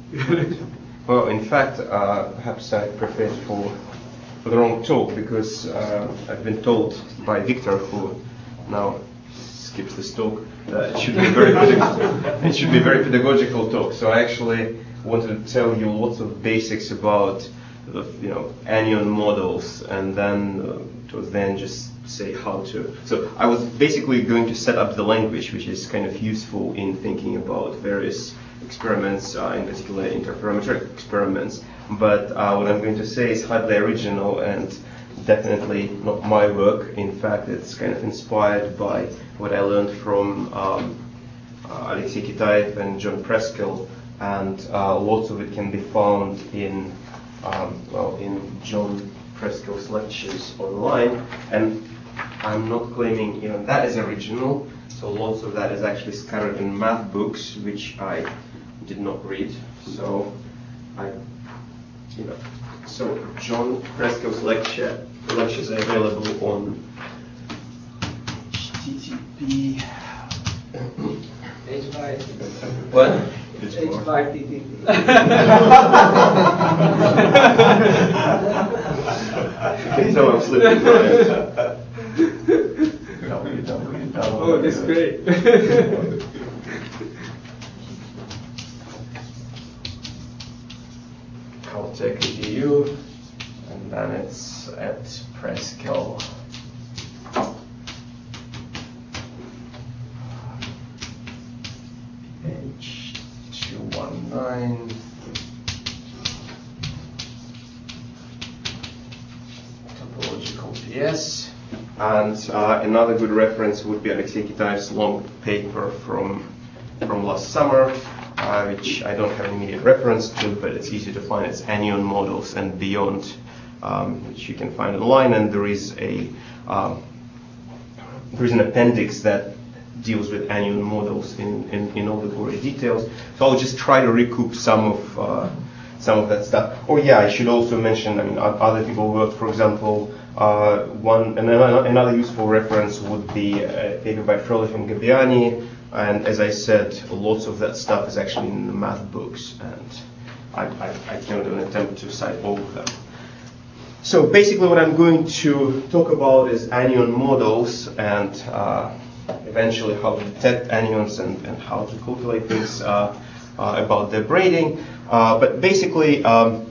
Well, in fact, perhaps I prepared for the wrong talk because I've been told by Victor, who now skips this talk, that it should be a very pedagogical talk. So I actually wanted to tell you lots of basics about anion models, and then towards the end just say how to. So I was basically going to set up the language, which is kind of useful in thinking about various experiments, in particular interferometric experiments. But what I'm going to say is hardly original and definitely not my work. In fact, it's kind of inspired by what I learned from Alexei Kitaev and John Preskill, and lots of it can be found in John Preskill's lectures online. And I'm not claiming even that is original. So lots of that is actually scattered in math books, which I did not read. So so John Preskill's lectures are available on HTTP. H5. What? H5TTP. You can tell I'm slipping. Oh, that's great. Caltech EDU, and then it's at Preskill. H219. Topological PS. And another good reference would be Alexei Kitaev's long paper from last summer, which I don't have an immediate reference to, but it's easy to find. It's anion models and beyond, which you can find online. And there is an appendix that deals with anion models in all the gory details. So I'll just try to recoup some of that stuff. Oh yeah, I should also mention, other people worked, for example, another useful reference would be a paper by Froelich and Gabbiani, and as I said, lots of that stuff is actually in the math books, and I cannot even attempt to cite all of them. So basically what I'm going to talk about is anion models, and eventually how to detect anions and how to calculate things about their braiding. But basically,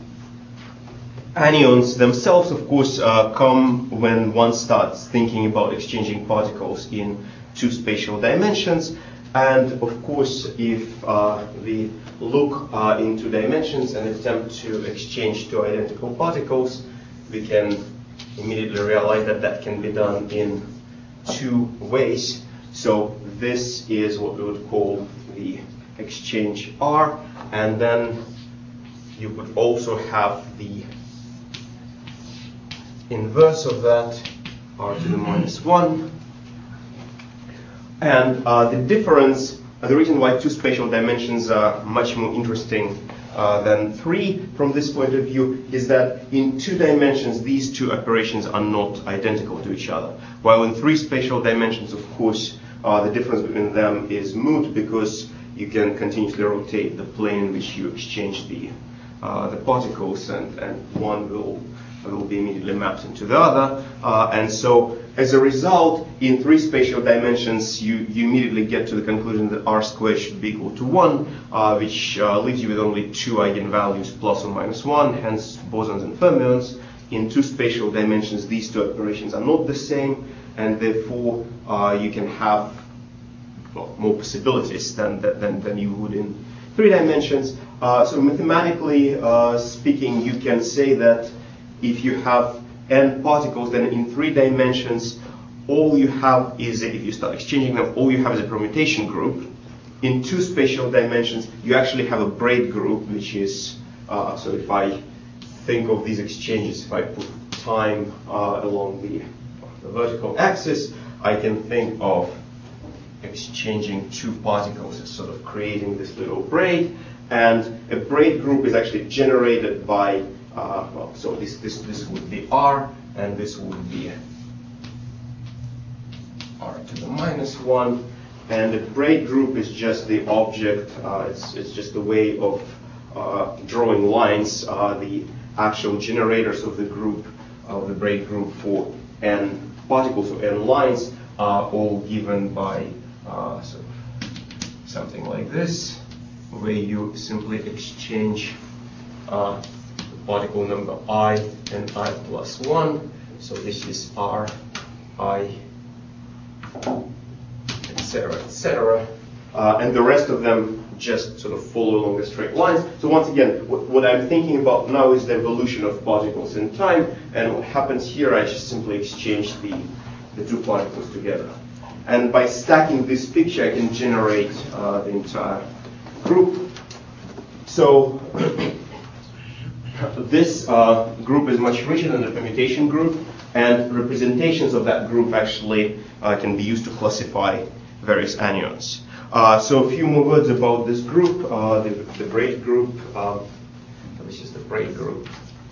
anions themselves, of course, come when one starts thinking about exchanging particles in two spatial dimensions. And of course, if we look into dimensions and attempt to exchange two identical particles, we can immediately realize that that can be done in two ways. So this is what we would call the exchange R, and then you could also have the inverse of that, R to the minus 1. And the difference, the reason why two spatial dimensions are much more interesting than three from this point of view is that in two dimensions these two operations are not identical to each other. While in three spatial dimensions, of course, the difference between them is moot because you can continuously rotate the plane in which you exchange the particles, and one will be immediately mapped into the other. And so as a result, in three spatial dimensions, you immediately get to the conclusion that R squared should be equal to 1, which leaves you with only two eigenvalues, plus or minus 1, hence bosons and fermions. In two spatial dimensions, these two operations are not the same, and therefore you can have more possibilities than you would in three dimensions. So mathematically speaking, you can say that if you have n particles, then in three dimensions, all you have is, if you start exchanging them, all you have is a permutation group. In two spatial dimensions, you actually have a braid group, which is, so if I think of these exchanges, if I put time along the vertical axis, I can think of exchanging two particles as sort of creating this little braid. And a braid group is actually generated by, so this would be R, and this would be R to the minus 1. And the braid group is just the object, it's just a way of drawing lines, the actual generators of the group, of the braid group for n particles or n lines are all given by sort of something like this, where you simply exchange particle number I and I plus 1. So this is R, I, etc., etc. And the rest of them just sort of follow along the straight lines. So once again, what I'm thinking about now is the evolution of particles in time. And what happens here, I just simply exchange the two particles together. And by stacking this picture, I can generate the entire group. So this group is much richer than the permutation group, and representations of that group actually can be used to classify various anyons. So a few more words about this group, the braid group. This is the braid group.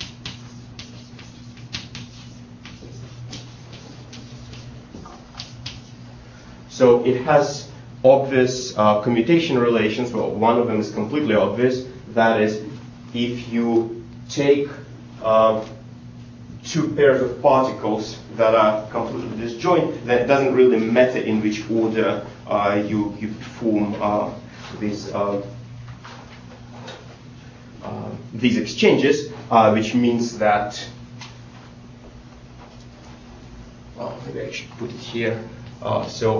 So it has obvious commutation relations. Well, one of them is completely obvious. That is, if you take two pairs of particles that are completely disjoint, then it doesn't really matter in which order you perform these exchanges, which means that, well, maybe I should put it here. So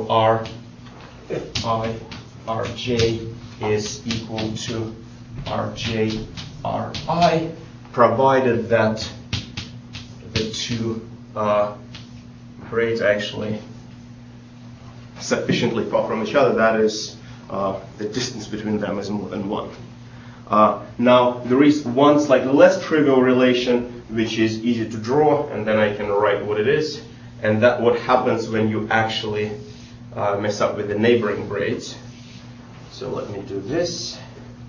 Rj is equal to Rj Ri, provided that the two braids are actually sufficiently far from each other. That is, the distance between them is more than 1. Now, there is one slightly less trivial relation, which is easy to draw, and then I can write what it is. And that what happens when you actually mess up with the neighboring braids. So let me do this.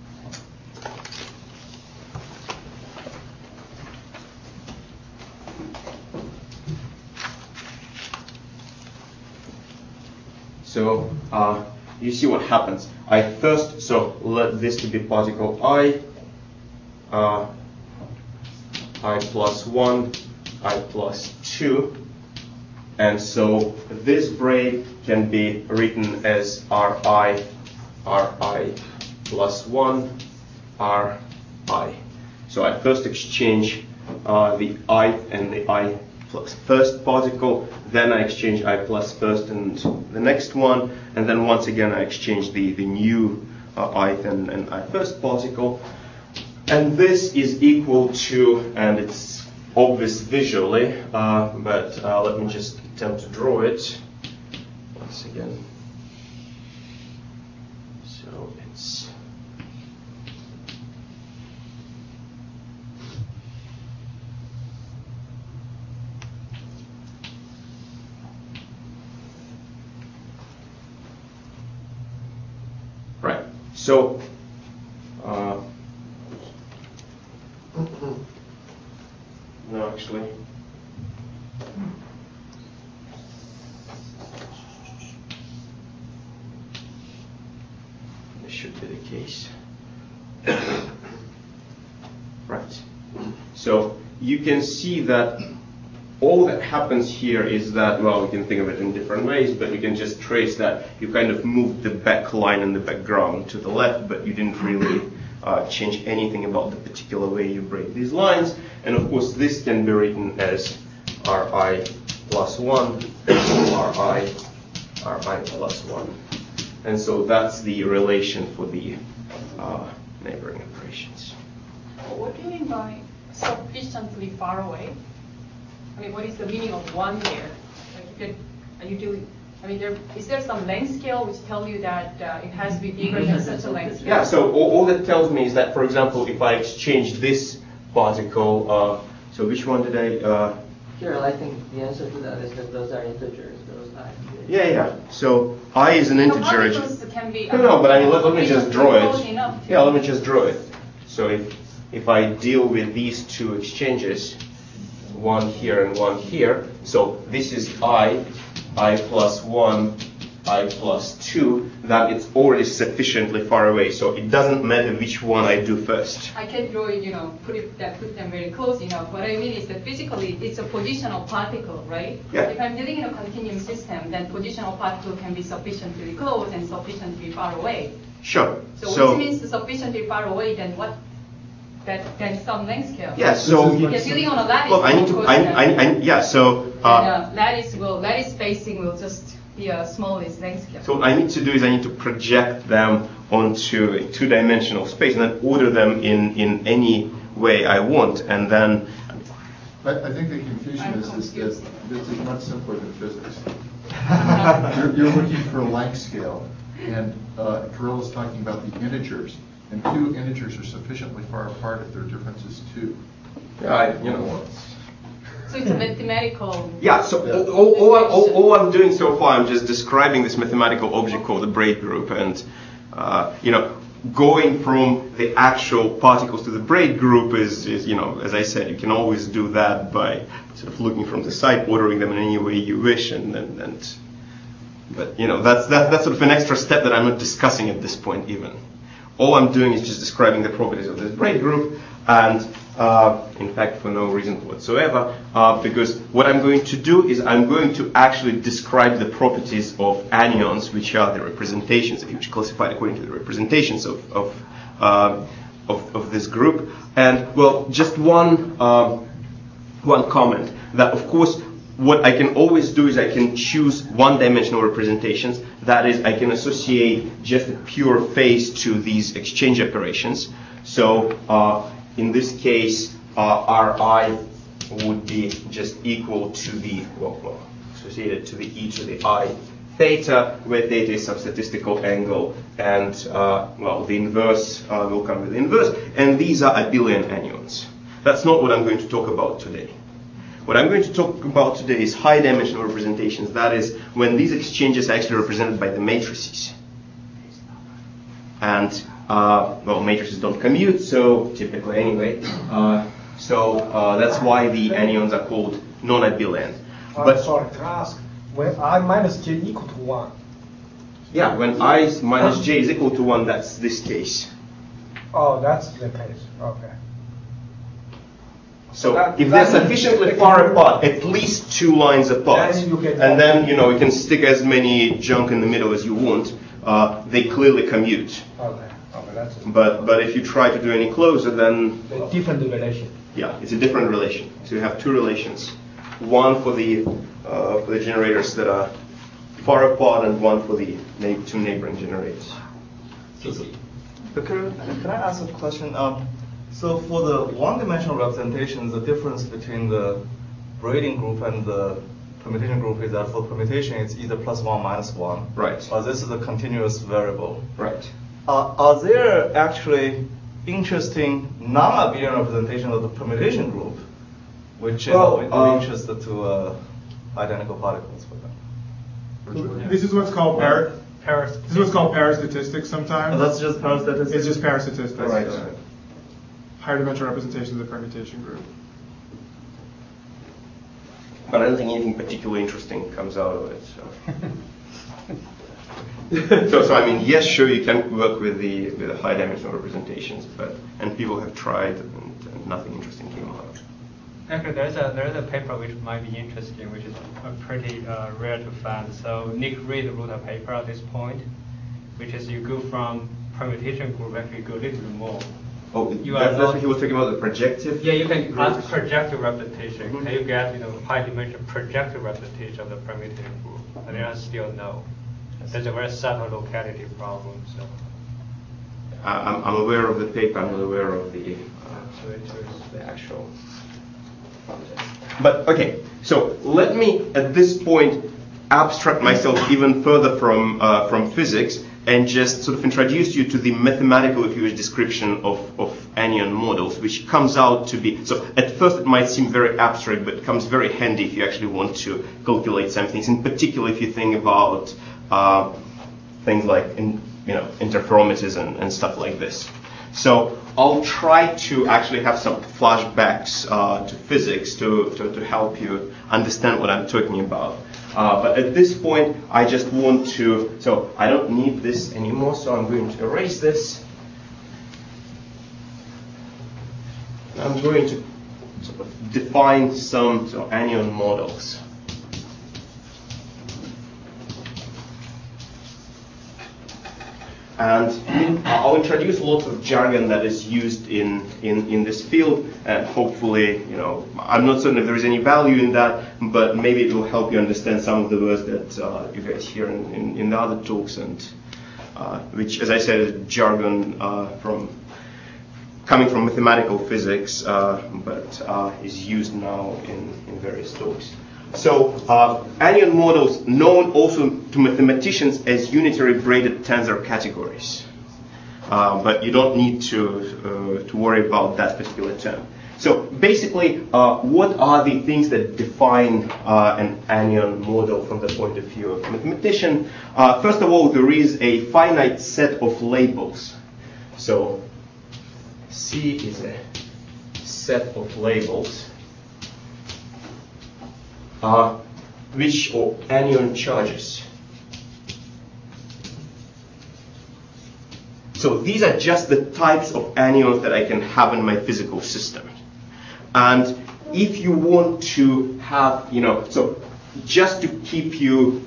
So you see what happens. So let this to be particle I plus 1, I plus 2. And so this braid can be written as Ri plus 1, Ri. So I first exchange the I and the I plus first particle, then I exchange I plus first and the next one, and then once again I exchange the new I and I first particle. And this is equal to, and it's obvious visually, but let me just attempt to draw it once again. So it's right. So no, actually. This should be the case. Right. So you can see that all that happens here is that, well, we can think of it in different ways, but you can just trace that you kind of moved the back line and the background to the left, but you didn't really change anything about the particular way you braid these lines. And of course, this can be written as Ri plus 1, Ri plus 1. And so that's the relation for the neighboring operations. What do you mean by sufficiently far away? I mean, what is the meaning of 1 there? Like, are you doing? I mean, is there some length scale which tell you that it has to be bigger than such a length scale? Yeah. So all that tells me is that, for example, if I exchange this particle, so which one did I? Here, I think the answer to that is that those are integers. Those I. Yeah. So I is an integer. Particles can be. No, but I mean, let me just draw it. Yeah, let me just draw it. So if I deal with these two exchanges, one here and one here, so this is I plus 1, I plus 2, then it's already sufficiently far away. So it doesn't matter which one I do first. I can draw it, put them very close enough. What I mean is that physically it's a positional particle, right? Yeah. If I'm dealing in a continuum system, then positional particle can be sufficiently close and sufficiently far away. Sure. So which means sufficiently far away, then what? Then some length scale. Yeah. So if dealing on a lattice, well, I need to. Yeah. So. Lattice spacing will just be a smallest length scale. So what I need to do is I need to project them onto a two-dimensional space and then order them in any way I want, and then. I think the confusion is that this is much simpler than physics. You're looking for a length scale, and Kirill is talking about the integers, and two integers are sufficiently far apart if their difference is 2. So it's a mathematical. Yeah. So all I'm doing so far, I'm just describing this mathematical object called the braid group, and going from the actual particles to the braid group is as I said, you can always do that by sort of looking from the side, ordering them in any way you wish, but that's sort of an extra step that I'm not discussing at this point even. All I'm doing is just describing the properties of this braid group, and in fact for no reason whatsoever, because what I'm going to do is I'm going to actually describe the properties of anyons, which are the representations, which are classified according to the representations of this group. And well, just one comment that of course what I can always do is I can choose one-dimensional representations. That is, I can associate just a pure phase to these exchange operations. So in this case, Ri would be just equal to the, associated to the e to the I theta, where theta is some statistical angle, and the inverse will come with the inverse. And these are abelian anyons. That's not what I'm going to talk about today. What I'm going to talk about today is high-dimensional representations. That is, when these exchanges are actually represented by the matrices. And, matrices don't commute, so typically anyway. That's why the anyons are called non-abelian. Sorry, can I ask, when I minus j equal to 1? Yeah, when I minus j is equal to 1, that's this case. Oh, that's the case. Okay. So if they're sufficiently far apart, at least 2 lines apart, and then you can stick as many junk in the middle as you want, they clearly commute. Okay, that's it. But if you try to do any closer, then different relation. Yeah, it's a different relation. So you have 2 relations, one for the generators that are far apart, and one for the 2 neighboring generators. Can I ask a question? So for the one-dimensional representation, the difference between the braiding group and the permutation group is that for permutation, it's either +1 -1. Right. This is a continuous variable. Right. Are there actually interesting non-abelian representation of the permutation group, which is of interest to identical particles for them? This is what's called This is what's called parastatistics sometimes. That's just parastatistics? It's just parastatistics. Right. Higher dimensional representation of the permutation group. But I don't think anything particularly interesting comes out of it. So I mean, yes, sure, you can work with the high dimensional representations, and people have tried, and nothing interesting came out of it. Actually, there's a paper which might be interesting, which is pretty rare to find. So Nick Reed wrote a paper at this point, which is you go from permutation group, actually go a little bit more. Oh, that's what he was talking about, the projective? Yeah, you can ask projective representation. Can you get high dimensional projective representation of the permutation group? And the answer is still no. There's a very subtle locality problem. So I'm aware of the paper. I'm not aware of the actual content. But okay, so let me at this point abstract myself even further from physics and just sort of introduce you to the mathematical, if you wish, description of anyon models, which comes out to be, so at first it might seem very abstract, but it comes very handy if you actually want to calculate some things, in particular if you think about things like interferometers and stuff like this. So I'll try to actually have some flashbacks to physics to help you understand what I'm talking about. But at this point, I just want to, so I don't need this anymore, so I'm going to erase this. I'm going to sort of define some anion models. And I'll introduce lots of jargon that is used in this field, and hopefully, I'm not certain if there is any value in that, but maybe it will help you understand some of the words that you guys hear in the other talks, and which, as I said, is jargon coming from mathematical physics, but is used now in various talks. So anion models known also to mathematicians as unitary braided tensor categories, but you don't need to worry about that particular term. So basically, what are the things that define an anion model from the point of view of a mathematician? First of all, there is a finite set of labels. So C is a set of labels. Which are anion charges. So these are just the types of anions that I can have in my physical system. And if you want to have, so just to keep you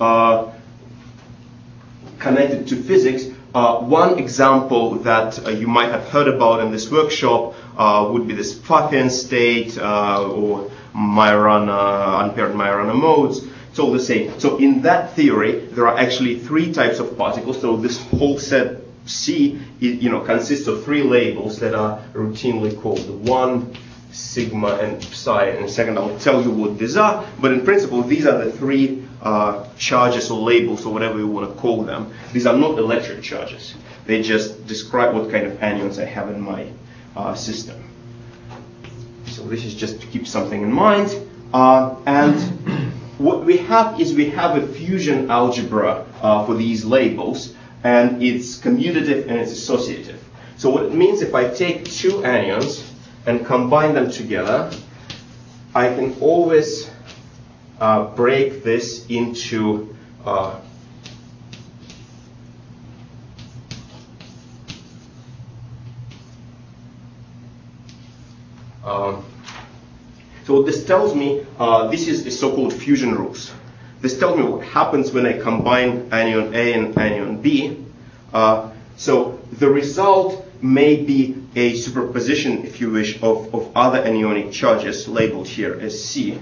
connected to physics, one example that you might have heard about in this workshop would be this Pfaffian state or unpaired Majorana modes. It's all the same. So in that theory, there are actually three types of particles. So this whole set C, consists of three labels that are routinely called 1, sigma, and psi. In a second, I'll tell you what these are. But in principle, these are the three charges or labels or whatever you want to call them. These are not electric charges. They just describe what kind of anions I have in my system. So this is just to keep something in mind. And what we have is we have a fusion algebra for these labels, and it's commutative and it's associative. So what it means, if I take two anions and combine them together, I can always break this into so what this tells me, this is the so-called fusion rules. This tells me what happens when I combine anion A and anion B. So the result may be a superposition, if you wish, of other anionic charges labeled here as C.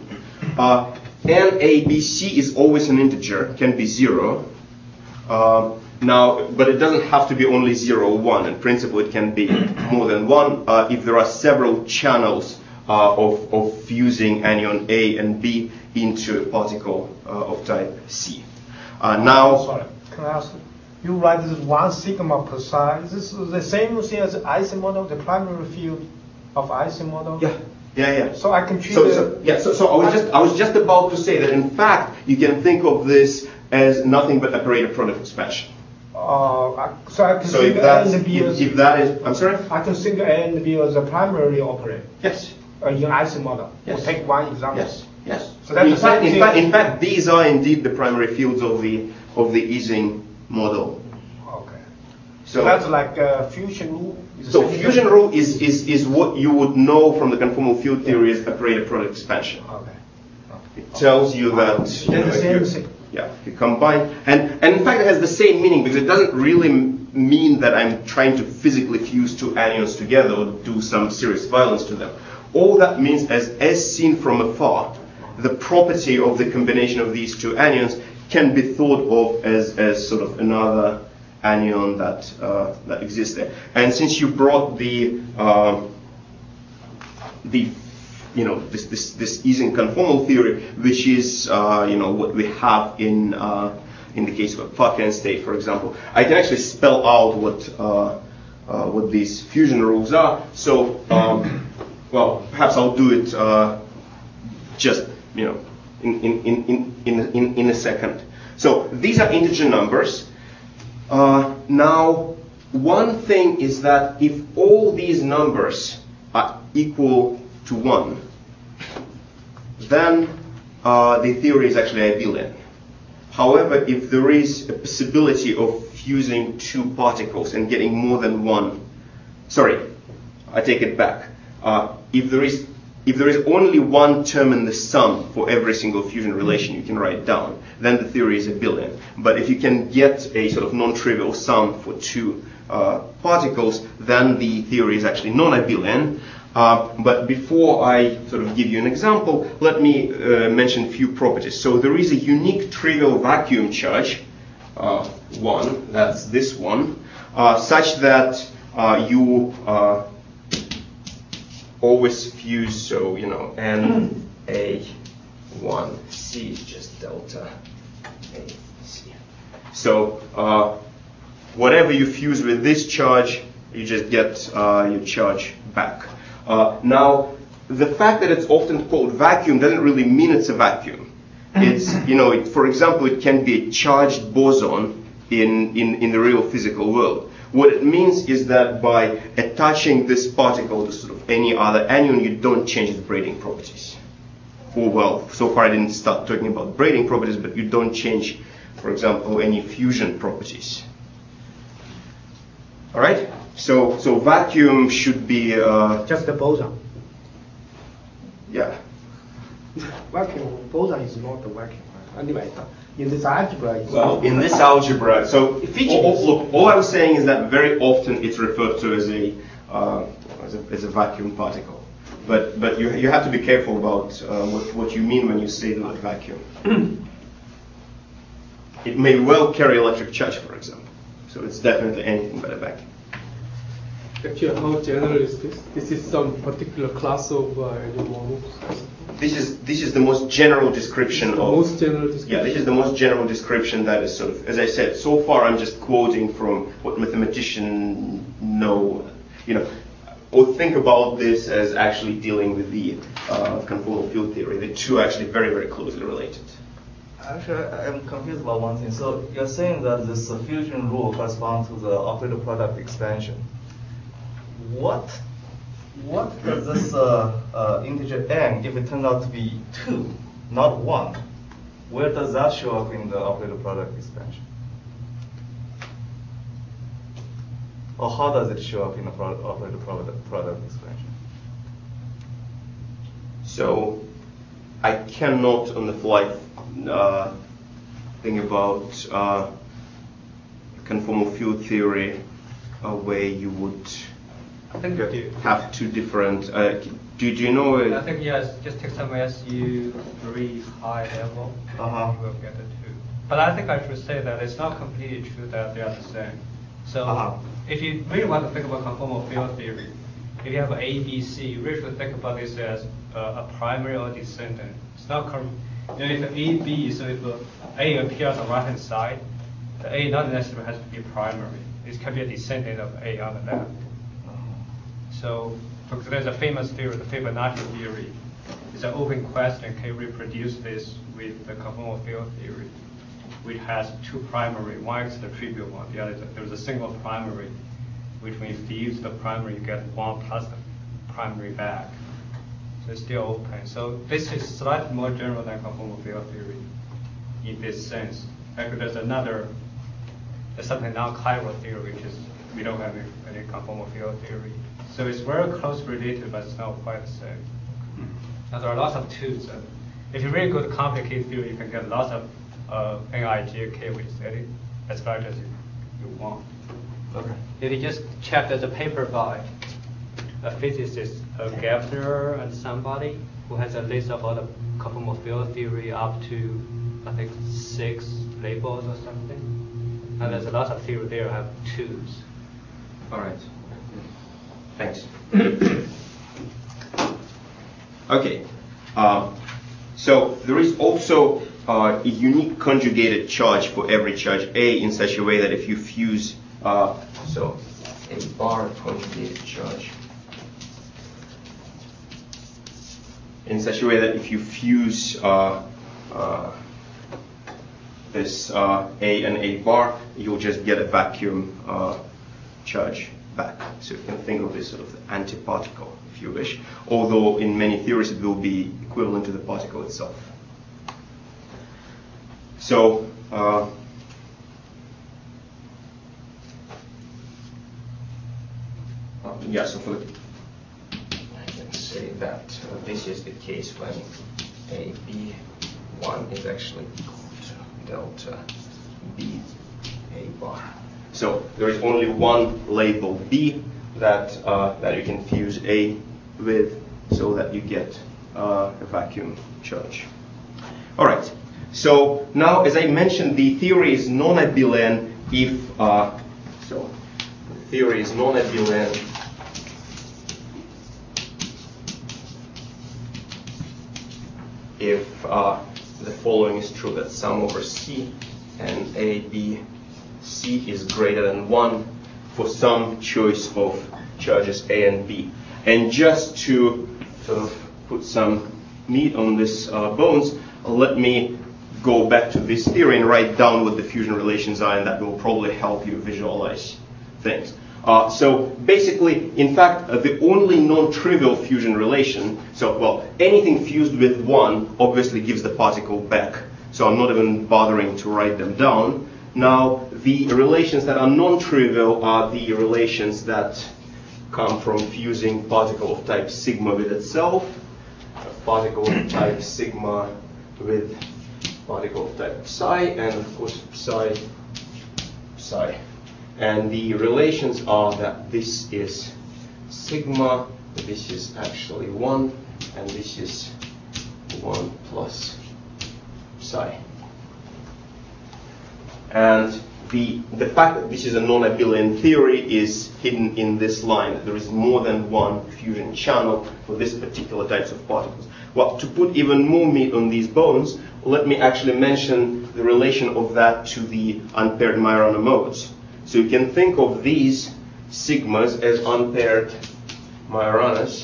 NABC is always an integer, can be 0. Now, but it doesn't have to be only 0 or 1. In principle, it can be more than 1 if there are several channels of fusing anion A and B into a particle of type C. Sorry, can I ask? You write this 1 sigma per psi. Is this the same thing as Ising model, the primary field of Ising model? Yeah. So I can treat So I was just about to say that in fact you can think of this as nothing but operator product expansion. So I can think A and B as if that is, I'm sorry? I can think A and B as a primary operator. Yes. In Ising model. Yes. We'll take one example. Yes. So that's in fact, these are indeed the primary fields of the Ising model. Okay. So that's like a fusion rule. So fusion rule is what you would know from the conformal field theory as operator product expansion. Okay. It tells you that you combine, and in fact it has the same meaning because it doesn't really mean that I'm trying to physically fuse two anions together or do some serious violence to them. All that means, as seen from afar, the property of the combination of these two anions can be thought of as sort of another anion that exists there. And since you brought this Ising conformal theory, which is what we have in the case of a Pfaffian state, for example, I can actually spell out what these fusion rules are. So, well, perhaps I'll do it just in a second. So these are integer numbers. Now, one thing is that if all these numbers are equal to 1, then the theory is actually abelian. However, if there is a possibility of fusing two particles and getting more than one, sorry, I take it back. If there is only one term in the sum for every single fusion relation you can write down, then the theory is abelian. But if you can get a sort of non-trivial sum for two particles, then the theory is actually non-abelian. But before I sort of give you an example, let me mention a few properties. So there is a unique trivial vacuum charge, one, that's this one, such that you always fuse, so, you know, Na1C is just delta AC. So whatever you fuse with this charge, you just get your charge back. Now, the fact that it's often called vacuum doesn't really mean it's a vacuum. It's, you know, for example, it can be a charged boson in the real physical world. What it means is that by attaching this particle to sort of any other anion, you don't change its braiding properties. Or, well, so far I didn't start talking about braiding properties, but you don't change, for example, any fusion properties. All right? So vacuum should be just the boson. Yeah. Vacuum boson is not the vacuum. Anyway, in this algebra. Well, in this algebra, so look, all I'm saying is that very often it's referred to as a vacuum particle. But you have to be careful about what you mean when you say the word vacuum. It may well carry electric charge, for example. So it's definitely anything but a vacuum. Actually, how general is this? This is some particular class of animals. This is the most general description most general description. Yeah, this is the most general description that is sort of, as I said, so far I'm just quoting from what mathematicians know, you know, or think about this as actually dealing with the conformal field theory. The two are actually very, very closely related. Actually, I'm confused about one thing. So you're saying that this fusion rule corresponds to the operator product expansion. What does this integer n, if it turns out to be 2, not 1, where does that show up in the operator product expansion? Or how does it show up in the operator product expansion? So I cannot on the fly think about conformal field theory where you would I think you do. Have two different. Do you know? I think yes. Just take some SU 3 high level. You will get the 2. But I think I should say that it's not completely true that they are the same. So if you really want to think about conformal field theory, if you have A, B, C, you really should think about this as a primary or descendant. It's not if A, B, so if A appears on the right hand side, the A not necessarily has to be primary. It can be a descendant of A on the left. So there's a famous theory, the Fibonacci theory. It's an open question, can you reproduce this with the conformal field theory, which has two primary. One is the trivial one, the other there's a single primary, which when you fuse the primary, you get 1 plus the primary back. So it's still open. So this is slightly more general than conformal field theory in this sense. Actually, there's something non-chiral theory, which is we don't have any conformal field theory. So it's very close related, but it's not quite the same. Now there are lots of tools. If you really go to complicated theory, you can get lots of NIJK, which is as large as you want. Okay. If you just check, there's a paper by a physicist, Geffner and somebody, who has a list of all the conformal field theory up to, I think, 6 labels or something. And there's a lot of theory there have twos. All right. Thanks. Okay. So there is also a unique conjugated charge for every charge A in such a way that if you fuse, so a bar conjugated charge, in such a way that if you fuse this A and A bar, you'll just get a vacuum charge back. So you can think of this sort of antiparticle, if you wish, although in many theories it will be equivalent to the particle itself. So yeah, so for the, I can say that this is the case when AB1 is actually equal to delta B A bar. So there is only one label B that you can fuse A with, so that you get a vacuum charge. All right. So now, as I mentioned, the theory is non-abelian if so. The theory is non-abelian if the following is true, that sum over C and A, B, C is greater than 1 for some choice of charges A and B. And just to sort of put some meat on this bones, let me go back to this theory and write down what the fusion relations are, and that will probably help you visualize things. So basically, in fact, the only non-trivial fusion relation, so, well, anything fused with 1 obviously gives the particle back. So I'm not even bothering to write them down. Now, the relations that are non-trivial are the relations that come from fusing particle of type sigma with itself, particle of type sigma with particle of type psi, and of course psi, psi. And the relations are that this is sigma, this is actually 1, and this is 1 plus psi. And the fact that this is a non-abelian theory is hidden in this line. There is more than one fusion channel for this particular types of particles. Well, to put even more meat on these bones, let me actually mention the relation of that to the unpaired Majorana modes. So you can think of these sigmas as unpaired Majoranas.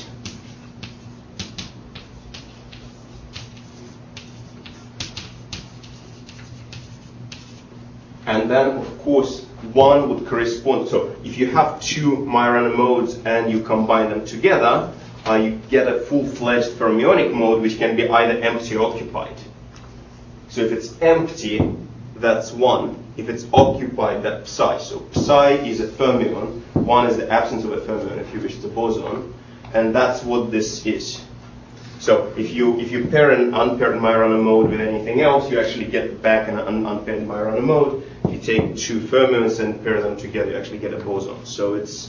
And then, of course, one would correspond. So if you have two Majorana modes and you combine them together, you get a full-fledged fermionic mode, which can be either empty or occupied. So if it's empty, that's 1. If it's occupied, that's psi. So psi is a fermion. 1 is the absence of a fermion, if you wish, it's a boson. And that's what this is. So if you pair an unpaired Majorana mode with anything else, you actually get back an unpaired Majorana mode. If you take two fermions and pair them together, you actually get a boson. So it's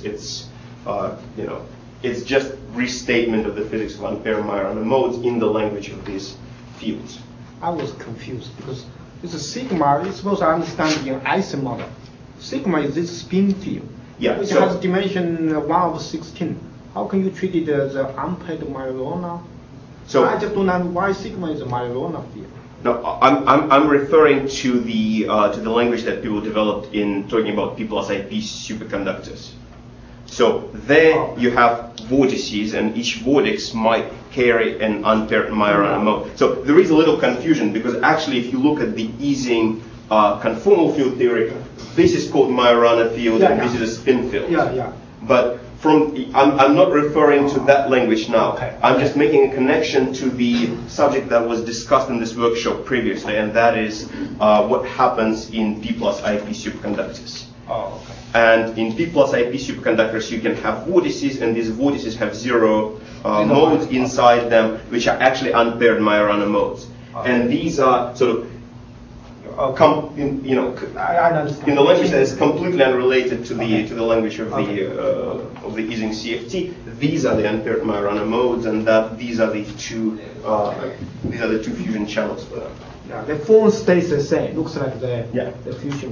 just restatement of the physics of unpaired Majorana modes in the language of these fields. I was confused because this is sigma. You're supposed to understand in Ising model. Sigma is this spin field, which has dimension 1/16. How can you treat it as an unpaired Majorana? So I just don't know why sigma is a Majorana field. No, I'm referring to the language that people developed in talking about P plus IP superconductors. So there you have vortices, and each vortex might carry an unpaired Majorana mode. So there is a little confusion because actually, if you look at the Ising conformal field theory, this is called Majorana field, and this is a spin field. But I'm not referring to that language now. Okay. I'm just making a connection to the subject that was discussed in this workshop previously, and that is what happens in P plus IP superconductors. Oh, okay. And in P plus IP superconductors, you can have vortices, and these vortices have zero modes inside them, which are actually unpaired Majorana modes. And these are sort of in the language that is completely unrelated to the language of the Ising CFT. These are the unpaired Majorana modes, and these are the two fusion channels for them. Yeah, the form stays the same. Looks like the fusion.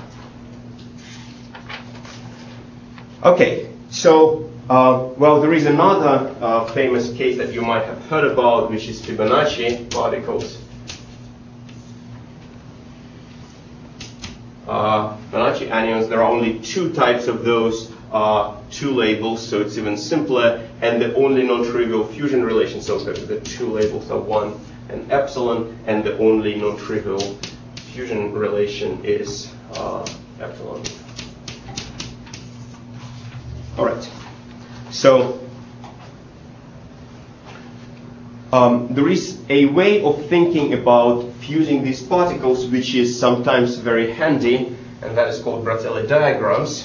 Okay, so there is another famous case that you might have heard about, which is Fibonacci particles. Fibonacci anyons, there are only two types of those, two labels, so it's even simpler, and the only non-trivial fusion relation, so the two labels are 1 and epsilon, and the only non-trivial fusion relation is epsilon. All right, so there is a way of thinking about fusing these particles which is sometimes very handy, and that is called Bratelli diagrams,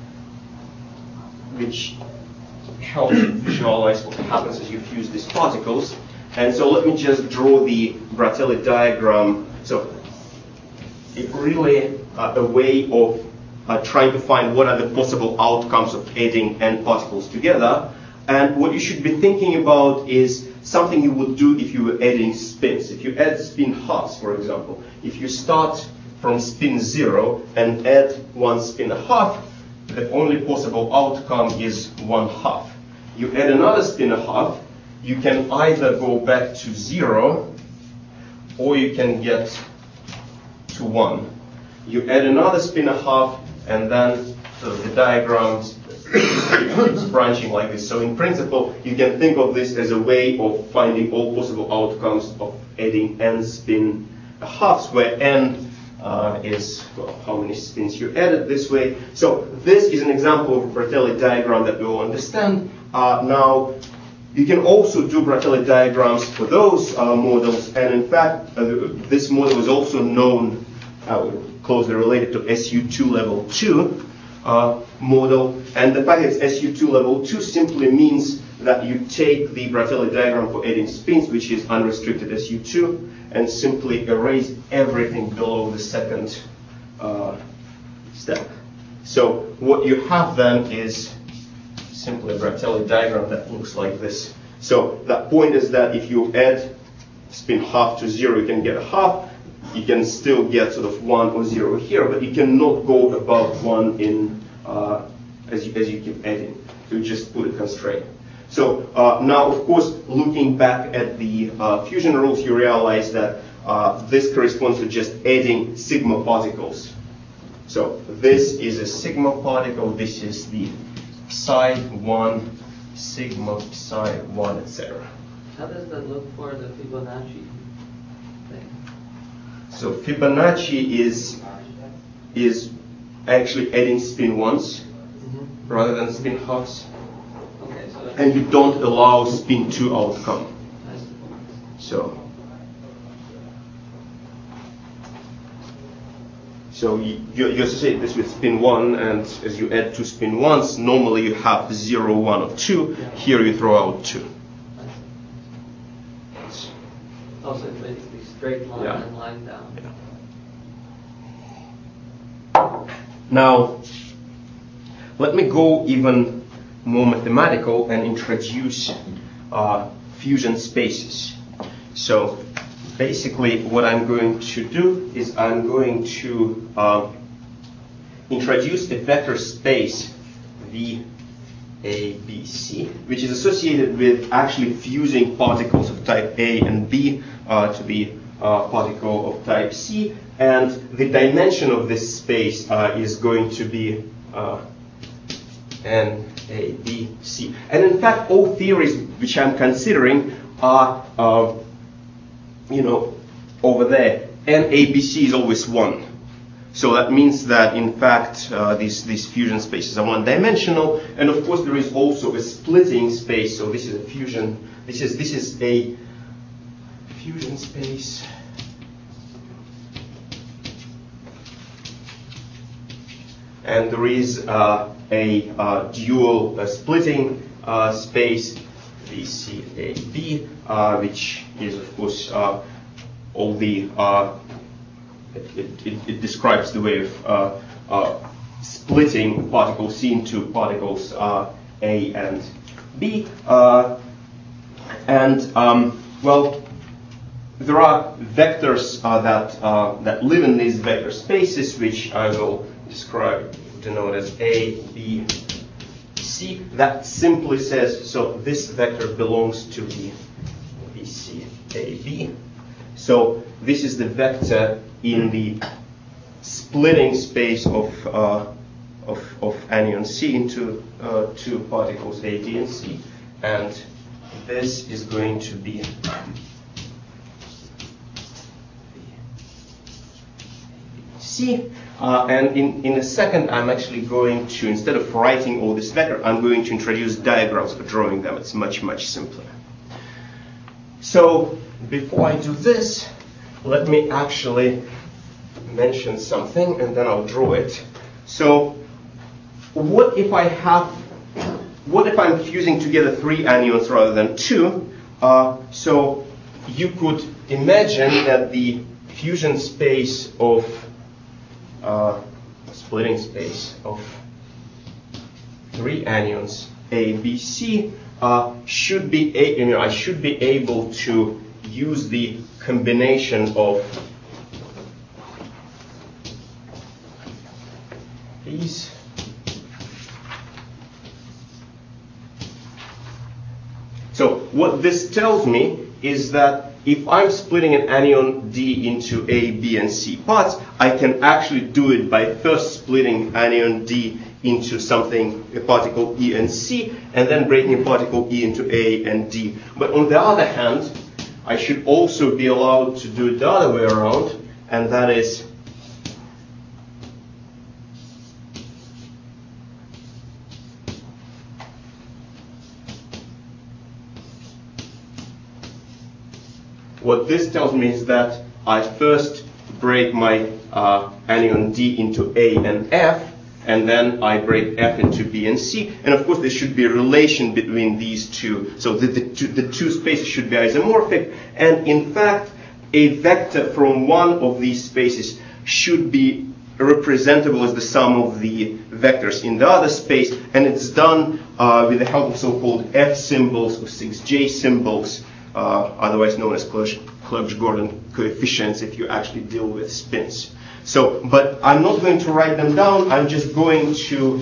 which helps visualize what happens as you fuse these particles. And so let me just draw the Bratelli diagram. So it's really a way of trying to find what are the possible outcomes of adding n particles together. And what you should be thinking about is something you would do if you were adding spins. If you add spin halves, for example, if you start from spin 0 and add one spin a half, the only possible outcome is 1/2. You add another spin a half, you can either go back to 0 or you can get to 1. You add another spin a half, and then the diagram keeps branching like this. So in principle, you can think of this as a way of finding all possible outcomes of adding n spin halves, where n is, well, how many spins you added this way. So this is an example of a Bratelli diagram that we will understand. Now, you can also do Bratelli diagrams for those models, and in fact, this model is also known, closely related to SU2 level 2 model. And the fact that it's SU2 level 2 simply means that you take the Bratelli diagram for adding spins, which is unrestricted SU2, and simply erase everything below the second step. So what you have then is simply a Bratelli diagram that looks like this. So that point is that if you add spin half to 0, you can get a half. You can still get sort of 1 or 0 here, but you cannot go above 1 in as you keep adding. So you just put a constraint. So now, of course, looking back at the fusion rules, you realize that this corresponds to just adding sigma particles. So this is a sigma particle. This is the psi 1, sigma, psi 1, etc. How does that look for the Fibonacci thing? So Fibonacci is actually adding spin ones rather than spin halves. Okay, so and you don't allow spin 2 outcome. So you associate this with spin 1, and as you add 2 spin 1s, normally you have 0, 1, or 2. Here you throw out 2. Also, it's basically straight line and line down. Yeah. Now, let me go even more mathematical and introduce fusion spaces. So basically what I'm going to do is I'm going to introduce a vector space V, A, B, C, which is associated with actually fusing particles of type A and B to the particle of type C, and the dimension of this space is going to be N, A, B, C. And in fact, all theories which I'm considering are, over there. N, A, B, C is always 1. So that means that, in fact, these fusion spaces are one-dimensional. And of course, there is also a splitting space. So this is a fusion. This is a fusion space. And there is a dual splitting space, VCAB, which is, of course, all the it describes the way of splitting particles C into particles A and B. Well, there are vectors that live in these vector spaces, which I will denote as A, B, C. That simply says, so this vector belongs to the BC, A, B. So this is the vector in the splitting space of anion C into two particles A, B, and C. And this is going to be C. And in a second, I'm actually going to, instead of writing all this vector, I'm going to introduce diagrams for drawing them. It's much, much simpler. So before I do this, let me actually mention something, and then I'll draw it. So what if I'm fusing together 3 anions rather than 2? So you could imagine that the fusion space of splitting space of 3 anions A, B, C should be I should be able to use the combination of these. So what this tells me is that if I'm splitting an anion D into A, B, and C parts, I can actually do it by first splitting anion D into a particle E and C, and then breaking a particle E into A and D. But on the other hand, I should also be allowed to do it the other way around, and that is what this tells me is that I first break my anion D into A and F, and then I break F into B and C. And of course, there should be a relation between these two. So the two spaces should be isomorphic. And in fact, a vector from one of these spaces should be representable as the sum of the vectors in the other space. And it's done with the help of so-called F symbols or 6J symbols, otherwise known as Clebsch-Gordon coefficients if you actually deal with spins. So, but I'm not going to write them down. I'm just going to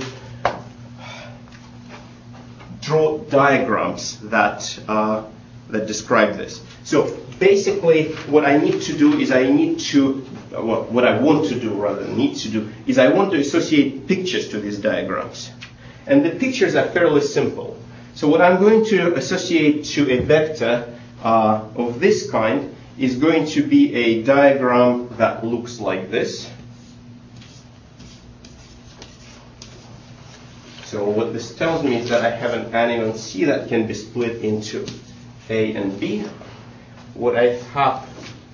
draw diagrams that describe this. So basically, what I need to do is what I want to do rather than need to do is I want to associate pictures to these diagrams. And the pictures are fairly simple. So what I'm going to associate to a vector of this kind is going to be a diagram that looks like this. So what this tells me is that I have an anion C that can be split into A and B. What I have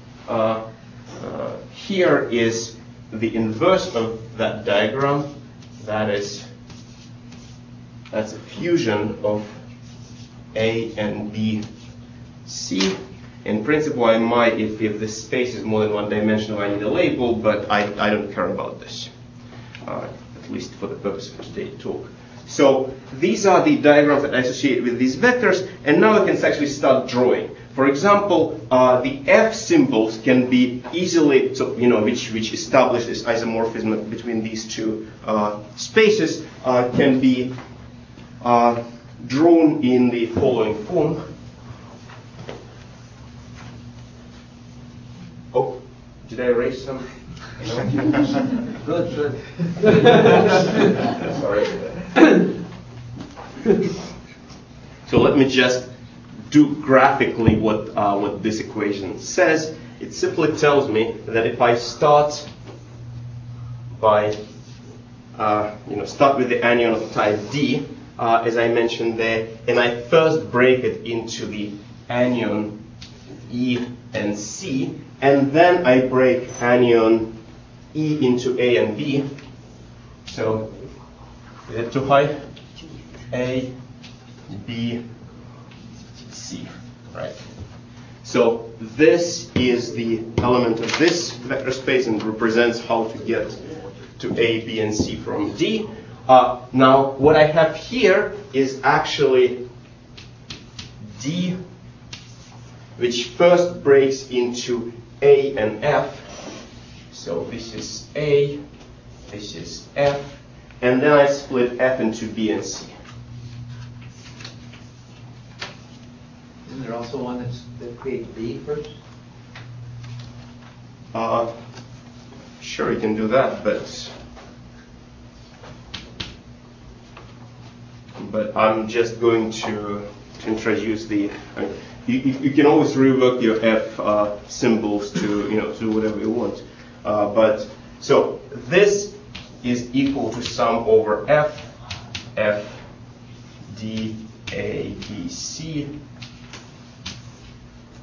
here is the inverse of that diagram. That's a fusion of A and B, C. In principle, I might, if this space is more than one dimensional, I need a label, but I don't care about this, at least for the purpose of today's talk. So these are the diagrams that I associate with these vectors, and now I can actually start drawing. For example, the F symbols can be easily, which establish this isomorphism between these two spaces, can be drawn in the following form. Oh, did I erase some? No? Good. Sorry. So let me just do graphically what this equation says. It simply tells me that if I start by start with the anion of type D, as I mentioned there, and I first break it into the anion E and C, and then I break anion E into A and B. So is it too high? A, B, C, right? So this is the element of this vector space and represents how to get to A, B, and C from D. Now, what I have here is actually D, which first breaks into A and F. So this is A, this is F, and then I split F into B and C. Isn't there also one that creates B first? Sure, you can do that, but I'm just going to introduce the. You can always rework your F symbols to do whatever you want. But so this is equal to sum over F, D, A, B, C,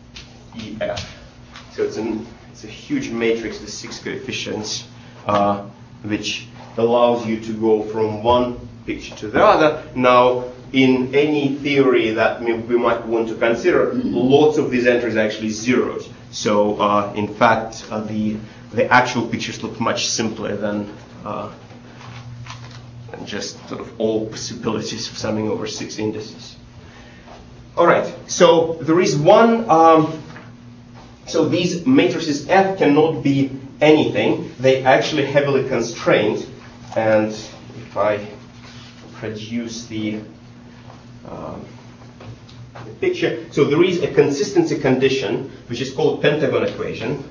EF. So it's a huge matrix with 6 coefficients, which allows you to go from one picture to the other. Now, in any theory that we might want to consider, lots of these entries are actually zeros. So, in fact, the actual pictures look much simpler than just sort of all possibilities of summing over 6 indices. All right. So there is one. So these matrices F cannot be anything. They actually heavily constrained. And if I produce the picture, so there is a consistency condition which is called pentagon equation.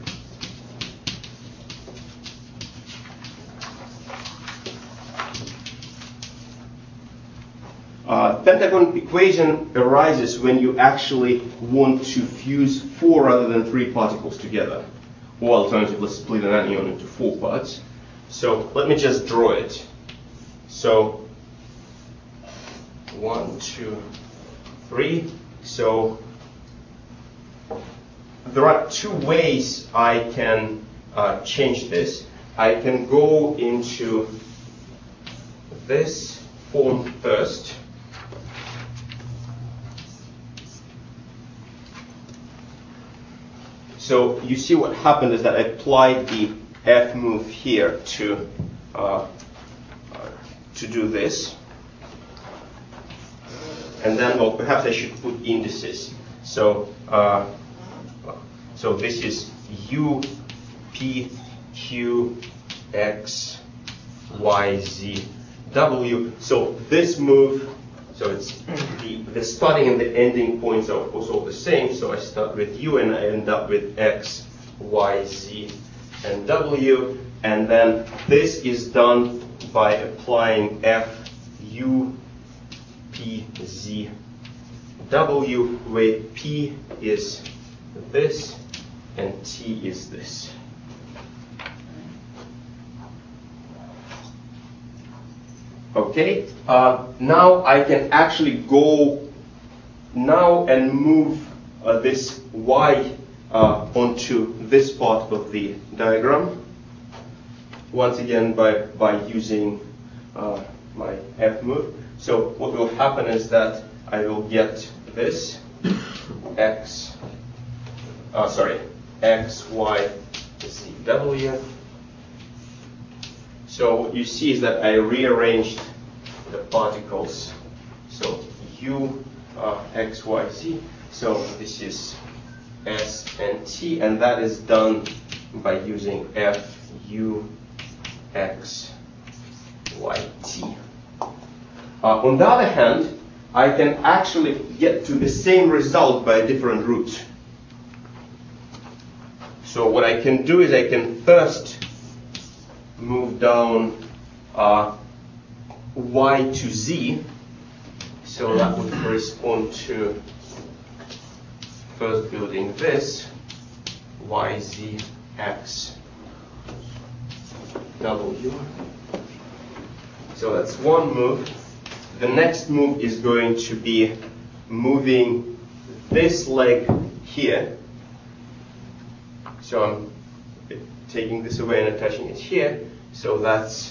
Pentagon equation arises when you actually want to fuse 4 rather than 3 particles together, or alternatively split an anion into 4 parts. So let me just draw it. So 1, 2, 3. So there are 2 ways I can change this. I can go into this form first. So you see what happened is that I applied the F move here to do this. And then, well, perhaps I should put indices. So so this is U, P, Q, X, Y, Z, W. So this move, so it's the starting and the ending points are of course all the same. So I start with U and I end up with X, Y, Z, and W. And then this is done by applying F, U, P, Z, W, where P is this and T is this. Okay, now I can actually go now and move this Y onto this part of the diagram. Once again by using my F move. So what will happen is that I will get this X, Y, Z, W. So what you see is that I rearranged the particles. So U, X, Y, Z. So this is S and T, and that is done by using F, U, X, Y, T. On the other hand, I can actually get to the same result by a different route. So what I can do is I can first move down Y to Z. So that would correspond to first building this Y, Z, X, W. So that's one move. The next move is going to be moving this leg here. So I'm taking this away and attaching it here. So that's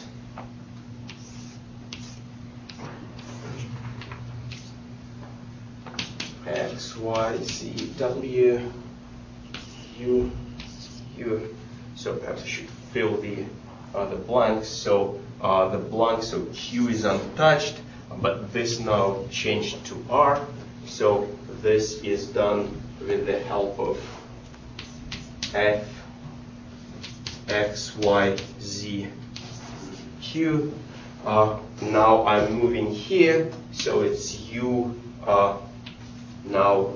X, Y, Z, W, U, U. So perhaps I should fill the blanks. So the blank, so Q is untouched, but this now changed to R. So this is done with the help of F, X, Y, Z, Q. Now I'm moving here, so it's U, now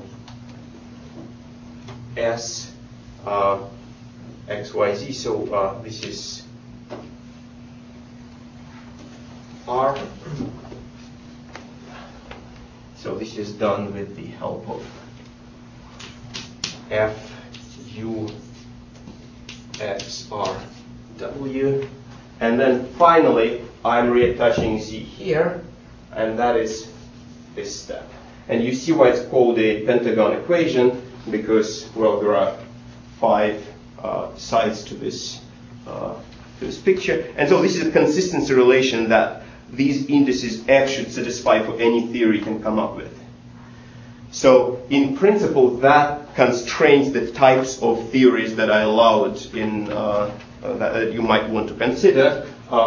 S, X, Y, Z. So this is R. So this is done with the help of F, U, X, R, W. And then finally, I'm reattaching Z here, and that is this step. And you see why it's called a pentagon equation, because, well, there are 5 sides to this picture. And so this is a consistency relation that these indices F should satisfy for any theory you can come up with. So in principle, that constrains the types of theories that I allowed in that you might want to consider.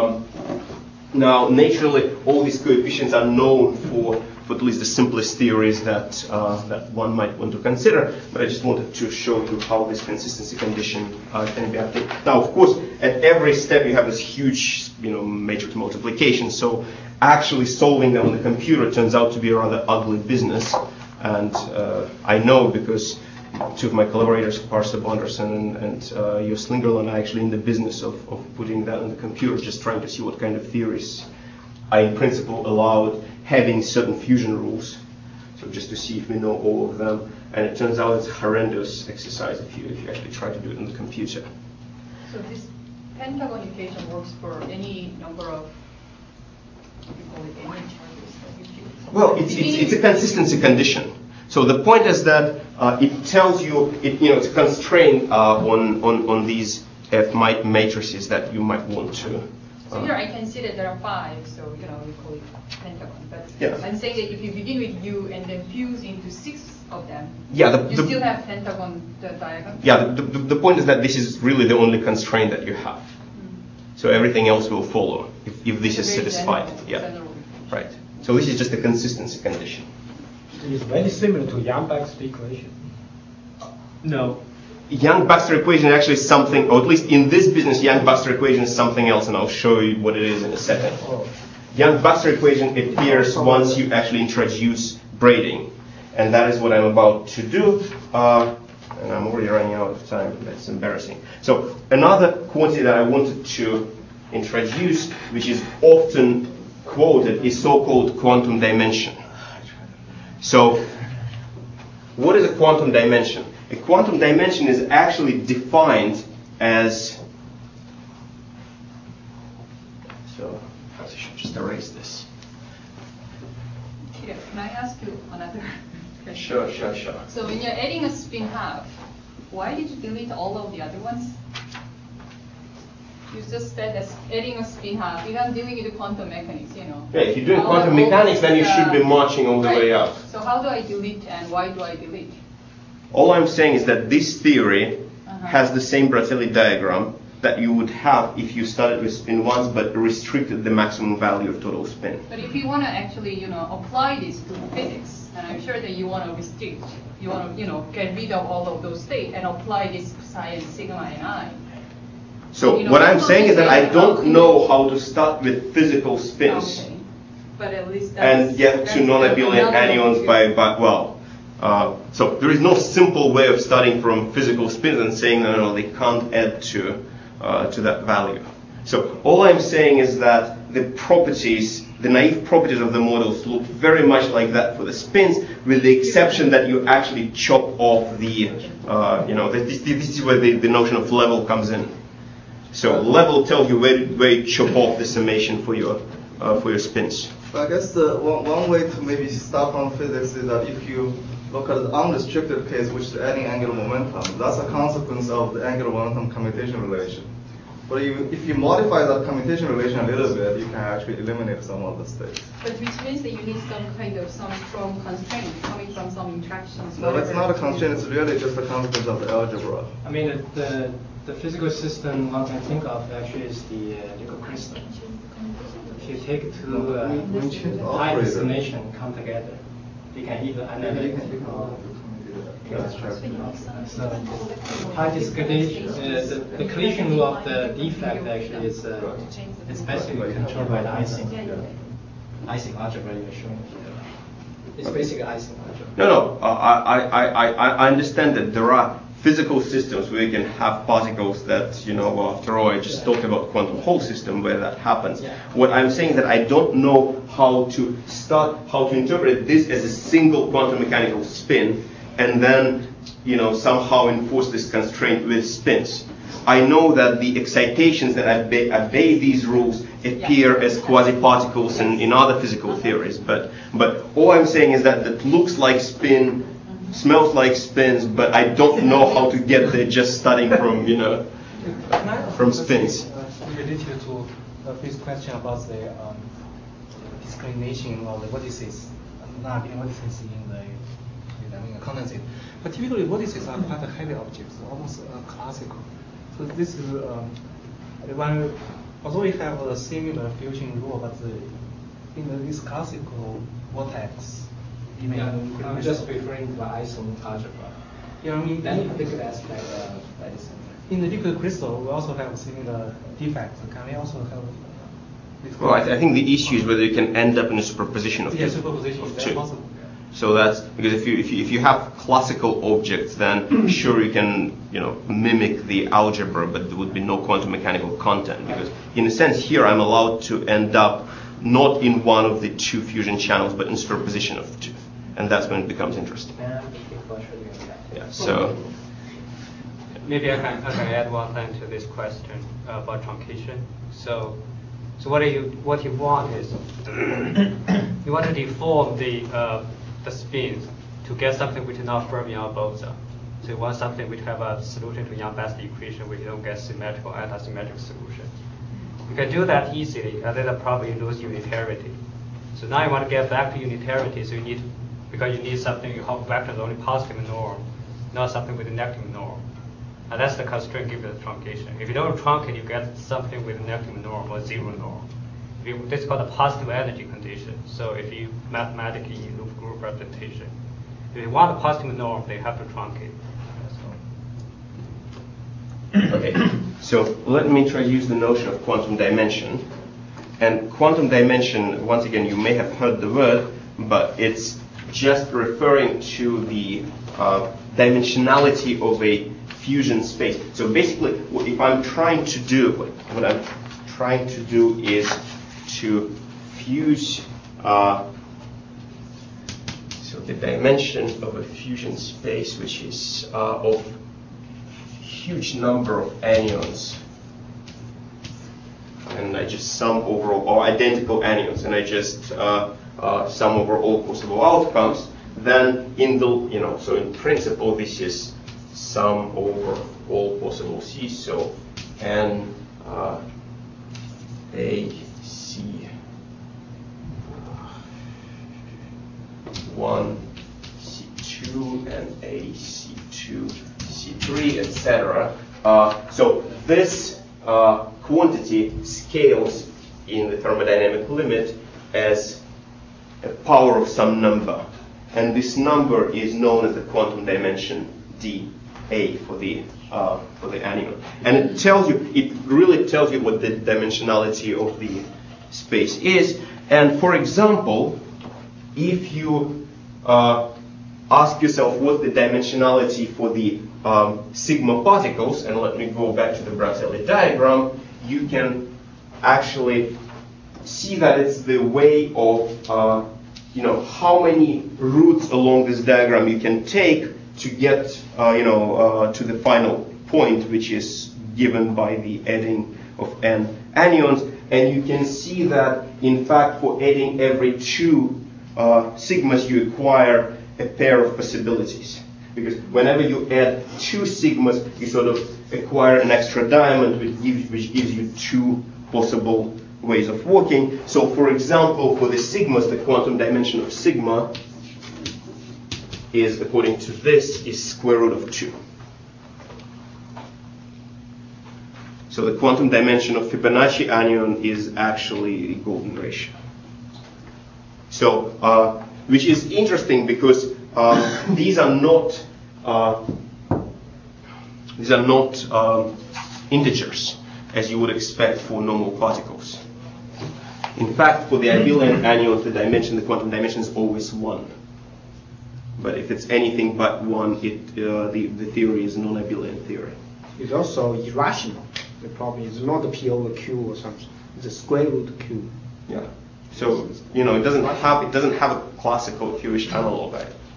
Now, naturally, all these coefficients are known for at least the simplest theories that that one might want to consider. But I just wanted to show you how this consistency condition can be obtained. Now, of course, at every step you have this huge, matrix multiplication. So actually solving them on the computer turns out to be a rather ugly business. And I know because two of my collaborators, Parsa Bonderson and Jos Slingerland, are actually in the business of putting that on the computer, just trying to see what kind of theories I, in principle, allowed having certain fusion rules. So just to see if we know all of them. And it turns out it's a horrendous exercise if you actually try to do it on the computer. So this pentagon equation works for any number of, what do you call it, any charges that you choose? Well, it's a consistency condition. So the point is that it tells you, it's a constraint on these F matrices that you might want to. So here I can see that there are 5, so we call it pentagon. But yeah. I'm saying that if you begin with U and then fuse into 6 of them, yeah, you still have pentagon diagram? Yeah, the point is that this is really the only constraint that you have. So everything else will follow if this is satisfied. General. Right. So this is just a consistency condition. It's very similar to Yang-Baxter equation. No. Yang-Baxter equation is actually something, or at least in this business, Yang-Baxter equation is something else, and I'll show you what it is in a second. Yang-Baxter equation appears once you actually introduce braiding, and that is what I'm about to do. And I'm already running out of time. That's embarrassing. So another quantity that I wanted to introduce, which is often quoted, is so-called quantum dimension. So what is a quantum dimension? A quantum dimension is actually defined as, so I should just erase this. Can I ask you another question? Sure. So when you're adding a spin half, why did you delete all of the other ones? You just said that adding a spin half, you're not dealing with the quantum mechanics, Yeah, if you're doing quantum mechanics, then you should be marching all the way up. So how do I delete and why do I delete? All I'm saying is that this theory has the same Bratelli diagram that you would have if you started with spin 1s but restricted the maximum value of total spin. But if you want to actually, apply this to physics, and I'm sure that you want to restrict, you want to, get rid of all of those states and apply this psi and sigma and I. So what I'm saying is that I don't know how to start with physical spins. Okay. But at least and get to non-abelian anyons so there is no simple way of starting from physical spins and saying no, they can't add to that value. So all I'm saying is that the naive properties of the models look very much like that for the spins, with the exception that you actually chop off the, this is where the notion of level comes in. So level tells you where you chop off the summation for your spins. I guess the one way to maybe start from physics is that if you look at the unrestricted case, which is adding angular momentum, that's a consequence of the angular momentum commutation relation. But if you modify that commutation relation a little bit, you can actually eliminate some of the states. But which means that you need some strong constraint coming from some interactions. No, it's not a constraint, it's really just a consequence of the algebra. I mean, the physical system one can think of actually is the liquid crystal. If you take two high destination come together, they can either annihilate or so high discretization, the collision rule of the defect actually is basically controlled by the Ising algebra you're showing here. It's basically Ising algebra. No. I understand that there are physical systems where you can have particles that, after all, I just talked about quantum Hall system where that happens. Yeah. What I'm saying is that I don't know how to interpret this as a single quantum mechanical spin and then, somehow enforce this constraint with spins. I know that the excitations that obey these rules appear as quasi-particles in other physical theories, but all I'm saying is that looks like spin smells like spins, but I don't know how to get there just starting from, from spins. Related to this question about the discrimination of the vortices, non-abelian vortices in the condensate. But typically, vortices are quite heavy objects, almost classical. So this is although we have a similar fusion rule, but in this classical vortex, I'm just referring to the ISOM algebra. Yeah, I mean, that particular aspect that is in the liquid crystal, we also have similar defects. Can we also have? Well, I think the issue is whether you can end up in a superposition of two. Yeah, superposition is that possible. So that's because if you have classical objects, then sure you can mimic the algebra, but there would be no quantum mechanical content. Because in a sense here I'm allowed to end up not in one of the two fusion channels, but in superposition of two, and that's when it becomes interesting. Yeah. So maybe I can add one thing to this question about truncation. So what you want is you want to deform the spins to get something which is not fermion boson. So you want something which have a solution to Yang-Best equation where you don't get symmetrical or anti-symmetric solution. You can do that easily, and then probably lose unitarity. So now you want to get back to unitarity, so because you need something, you have vectors only positive norm, not something with a negative norm. And that's the constraint given the truncation. If you don't truncate, you get something with a negative norm or zero norm. This is called a positive energy condition. So if you mathematically loop group representation, if you want a positive norm, they have to truncate. Okay, so let me try to use the notion of quantum dimension. And quantum dimension, once again, you may have heard the word, but it's just referring to the dimensionality of a fusion space. So basically, if I'm trying to do, what I'm trying to do is to fuse, so the dimension of a fusion space, which is of huge number of anyons, and I just sum over, or identical anyons, and I just sum over all possible outcomes, then in the, so in principle this is sum over all possible C's, so N, A, C, 1, C2, and A, C2, C3, etc. So this quantity scales in the thermodynamic limit as a power of some number, and this number is known as the quantum dimension dA for the anion, and it really tells you what the dimensionality of the space is. And for example, if you ask yourself what's the dimensionality for the sigma particles, and let me go back to the Braczelli diagram, you can actually see that it's the way of how many routes along this diagram you can take to get to the final point, which is given by the adding of n anions. And you can see that in fact for adding every two sigmas you acquire a pair of possibilities, because whenever you add two sigmas you sort of acquire an extra diamond which gives you two possible ways of working. So for example, for the sigmas, the quantum dimension of sigma is, according to this, is square root of 2. So the quantum dimension of Fibonacci anion is actually the golden ratio. So which is interesting because these are not integers as you would expect for normal particles. In fact, for the abelian anions, the quantum dimension is always 1. But if it's anything but 1, the theory is a non-abelian theory. It's also irrational. The problem is not the P over Q or something. It's a square root Q. Yeah. So it doesn't have a classical Q-ish analog.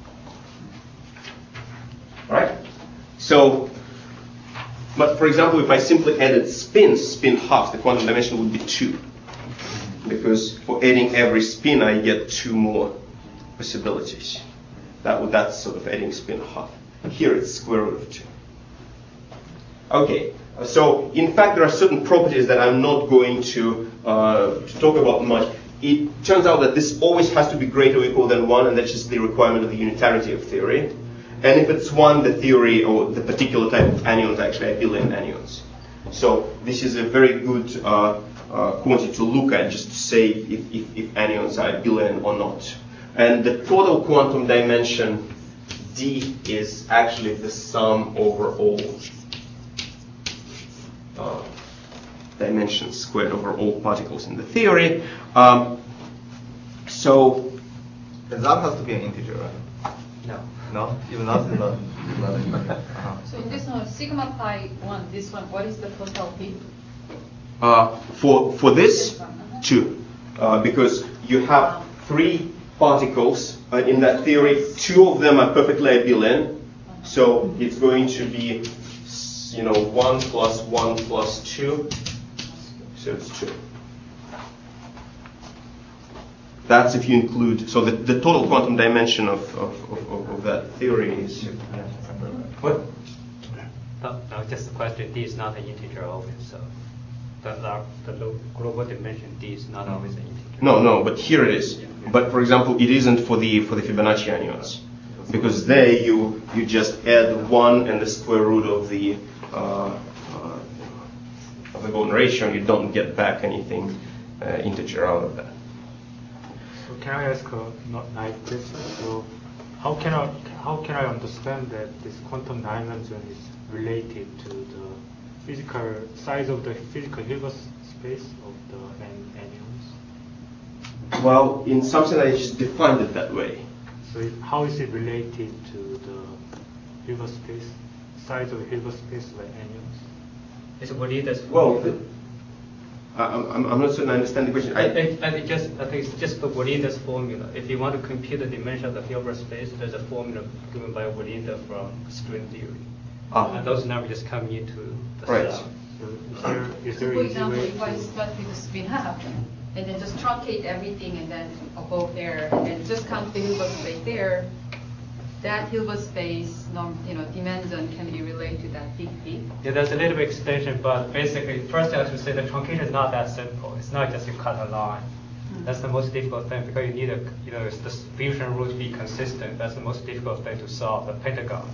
Right? So, but for example, if I simply added spin halves, the quantum dimension would be 2. Because for adding every spin, I get 2 more possibilities. That's sort of adding spin half. Here it's square root of 2. Okay, so in fact there are certain properties that I'm not going to talk about much. It turns out that this always has to be greater or equal than 1, and that's just the requirement of the unitarity of theory. And if it's 1, the theory or the particular type of anyons are actually abelian anyons. So this is a very good quantity to look at just to say if anyons are abelian or not. And the total quantum dimension D is actually the sum over all dimensions squared over all particles in the theory. So that has to be an integer, right? No. No? Even that is not an integer. So in this one, sigma pi 1, this one, what is the total P? For this, 2. Because you have 3 particles in that theory. 2 of them are perfectly abelian. So it's going to be 1 plus 1 plus 2. So it's 2. That's if you include, so the total quantum dimension of that theory is. What? No, just a question. D is not an integer always, so the global dimension D is not always an integer. No, but here it is. But for example, it isn't for the Fibonacci anyons, because there you just add 1 and the square root of the golden ratio, and you don't get back anything integer out of that. So can I ask a not naive question? So how can I understand that this quantum dimension is related to the physical size of the physical Hilbert space of the anyons? Well, in something I just defined it that way. So how is it related to the Hilbert space, size of the Hilbert space of the anyons? It's Wolida's formula. Well, I'm not certain I understand the question. I think it's just the Wolida's formula. If you want to compute the dimension of the Hilbert space, there's a formula given by Wolida from string theory. And those numbers just come into the cell. So is there for example, if I start with the spin half, and then just truncate everything, and then above there, and then just count the Hilbert space there, that Hilbert space, dimension can be related to that big P. Yeah, there's a little bit extension, but basically, first I have to say the truncation is not that simple. It's not just you cut a line. That's the most difficult thing because you need the fusion rule to be consistent. That's the most difficult thing to solve, the pentagon.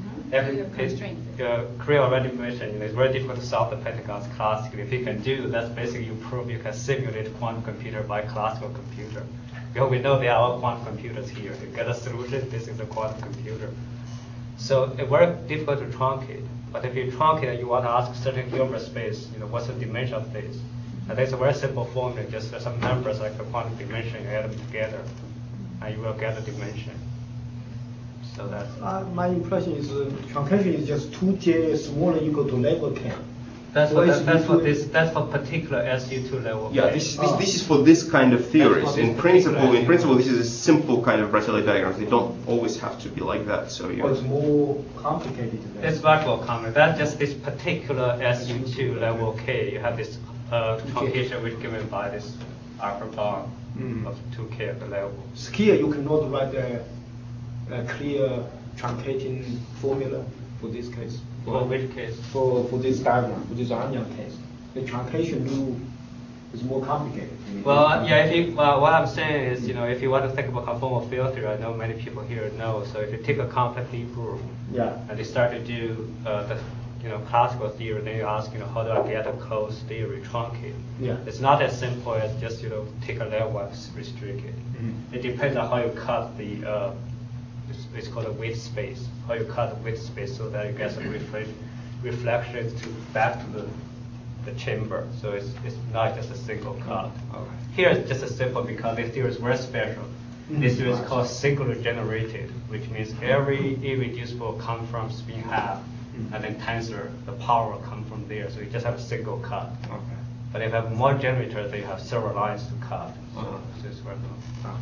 Korea already mentioned, it's very difficult to solve the pentagons classically. If you can do, that's basically you prove you can simulate quantum computer by classical computer. Because we know there are all quantum computers here. You get a solution, this is a quantum computer. So it's very difficult to truncate. But if you truncate and you want to ask certain Hilbert space, what's the dimension of this? And there's a very simple formula, just some numbers like the quantum dimension, you add them together, and you will get a dimension. So that's my impression is truncation is just 2j smaller equal to level k. That's for particular SU2 level. Yeah, this is for this kind of theories. In principle, this is a simple kind of Bratelli diagrams. They don't always have to be like that. So it's more complicated. It's much more complicated. That's just this particular SU2 level K. You have this truncation which is given by this upper bound of 2K at the level. So here you cannot write a clear truncating formula for this case. For which case? For this diagram, for this onion case. The truncation rule is more complicated. Well, yeah, what I'm saying is, if you want to think about conformal field theory, I know many people here know, so if you take a complex group and they start to do the classical theory, then you ask, how do I get a closed theory truncate? Yeah. It's not as simple as just, take a level and restrict it. It depends on how you cut the it's called a width space. How you cut the width space so that you get some reflections back to the chamber. So it's not just a single cut. Okay. Here it's just a simple because this theory is very special. This theory is called singular generated, which means every irreducible comes from spin half, and then tensor, the power will come from there. So you just have a single cut. Okay. But if you have more generators, then you have several lines to cut. So it's very cool.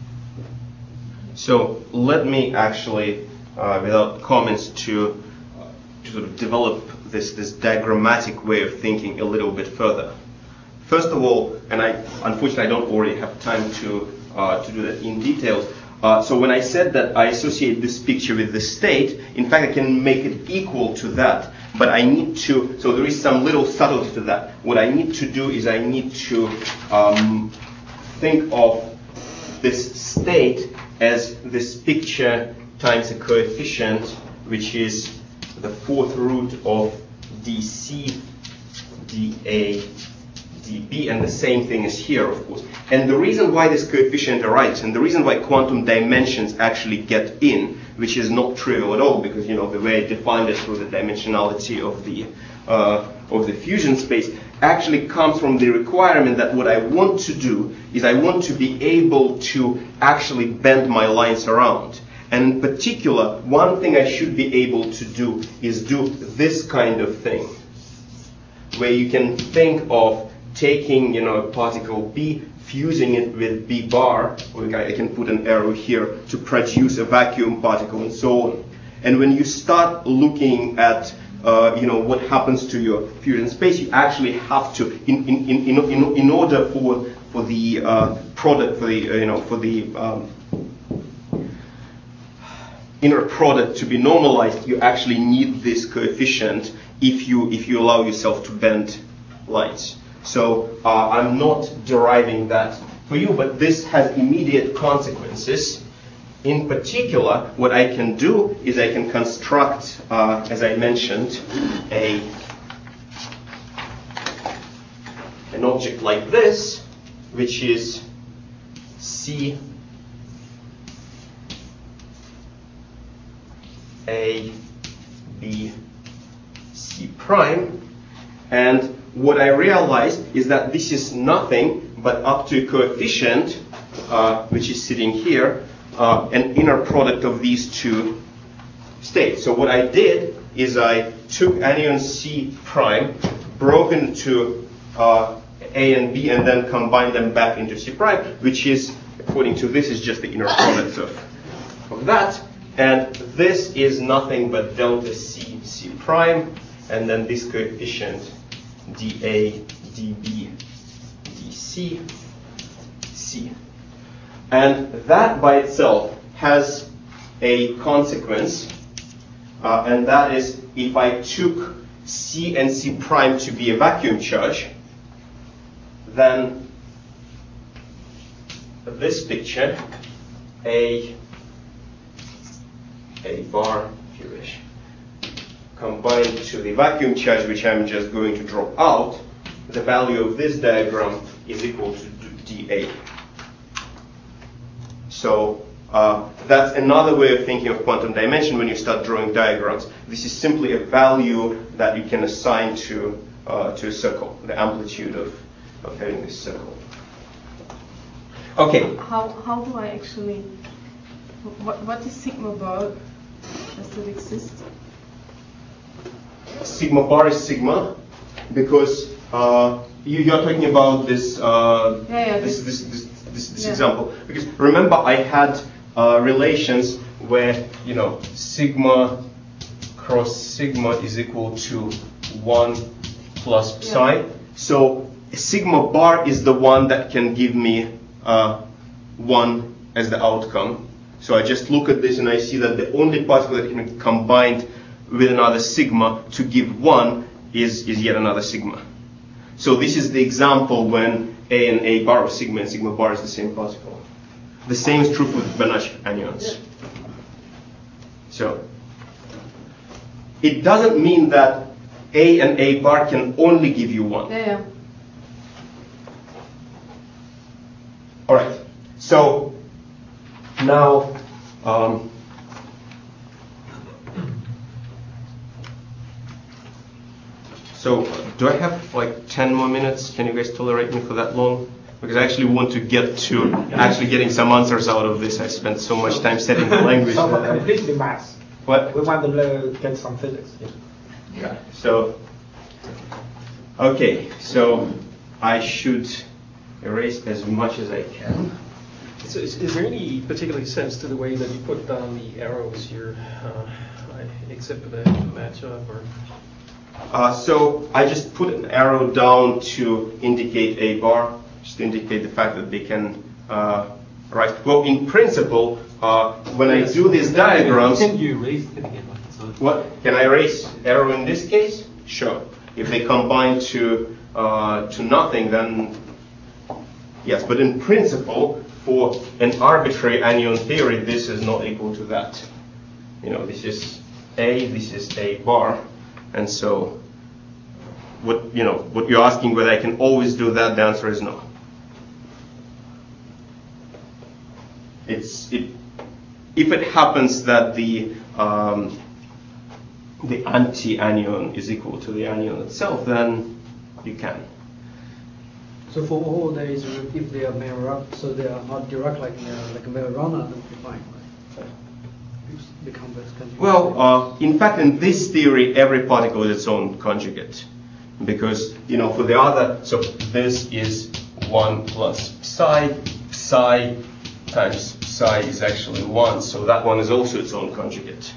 So let me actually, without comments, to sort of develop this diagrammatic way of thinking a little bit further. First of all, and unfortunately I don't already have time to do that in details, So when I said that I associate this picture with the state, in fact I can make it equal to that. But I need to, so there is some little subtlety to that. What I need to do is I need to think of this state as this picture times a coefficient, which is the fourth root of dc, dA, dB, and the same thing is here, of course. And the reason why this coefficient arises, and the reason why quantum dimensions actually get in, which is not trivial at all, because the way I defined it through the dimensionality of the fusion space, actually comes from the requirement that what I want to do is I want to be able to actually bend my lines around. And in particular, one thing I should be able to do is do this kind of thing, where you can think of taking, a particle B, fusing it with B bar, or I can put an arrow here to produce a vacuum particle and so on. And when you start looking at what happens to your fusion space, you actually have to, in order for the product, for the inner product to be normalized, you actually need this coefficient if you allow yourself to bend lines. So I'm not deriving that for you, but this has immediate consequences. In particular, what I can do is I can construct, as I mentioned, an object like this, which is C A B C prime, and what I realized is that this is nothing but up to a coefficient, which is sitting here, an inner product of these two states. So what I did is I took anion C prime, broke into A and B, and then combined them back into C prime, which is, according to this, is just the inner product of that. And this is nothing but delta C, C prime, and then this coefficient dA, dB, dC, C. And that by itself has a consequence, and that is if I took C and C prime to be a vacuum charge, then this picture, A bar, if you wish, combined to the vacuum charge, which I'm just going to drop out, the value of this diagram is equal to dA. So that's another way of thinking of quantum dimension when you start drawing diagrams. This is simply a value that you can assign to a circle, the amplitude of having this circle. Okay. How do I actually, what is sigma bar? Does it exist? Sigma bar is sigma because you're talking about this this example. Because remember, I had relations where sigma cross sigma is equal to 1 plus psi. Yeah. So sigma bar is the one that can give me 1 as the outcome. So I just look at this and I see that the only particle that can be combined with another sigma to give 1 is yet another sigma. So this is the example when A and A bar, or sigma and sigma bar, is the same particle. The same is true for Banach anions. So it doesn't mean that A and A bar can only give you 1. Yeah. All right. So now, so do I have like 10 more minutes? Can you guys tolerate me for that long? Because I actually want to get to actually getting some answers out of this. I spent so much time studying the language. So completely math. What? We want to get some physics. Yeah. So, okay. So I should erase as much as I can. So is there any particular sense to the way that you put down the arrows here, except for the matchup, or? So I just put an arrow down to indicate A bar, just to indicate the fact that they can Right. Well, in principle, when I do these diagrams, Can you erase it again? what can I erase arrow in this case? Sure. If they combine to nothing, then yes. But in principle, for an arbitrary anion theory, this is not equal to that. You know, this is A, this is A bar, and so what you're asking whether I can always do that, the answer is no. If it happens that the anti-anion is equal to the anion itself, then you can. So for all there is, if they are Majorana, so they are not direct like Majorana, then we fine, right? The convex conjugate. Well, in fact, in this theory, every particle is its own conjugate, because for the other, so this is 1 plus psi. Psi times psi is actually 1, so that one is also its own conjugate.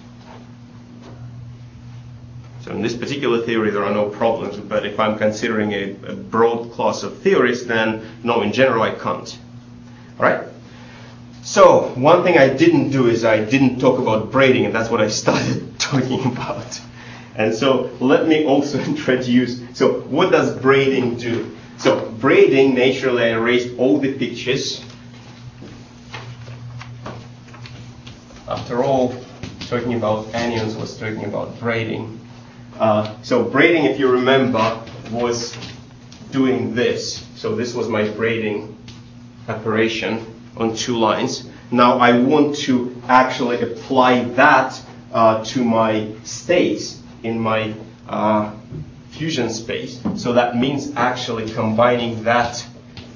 So in this particular theory, there are no problems, but if I'm considering a broad class of theories, then no, in general, I can't. All right? So one thing I didn't do is I didn't talk about braiding, and that's what I started talking about. And so let me also introduce, so what does braiding do? So braiding, naturally, I erased all the pictures. After all, talking about anions was talking about braiding. So braiding, if you remember, was doing this. So this was my braiding operation on 2 lines. Now I want to actually apply that to my states in my fusion space. So that means actually combining that,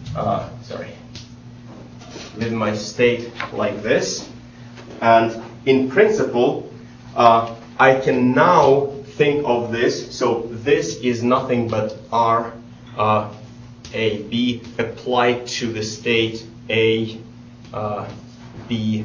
with my state like this. And in principle, I can now think of this. So this is nothing but R A B applied to the state A B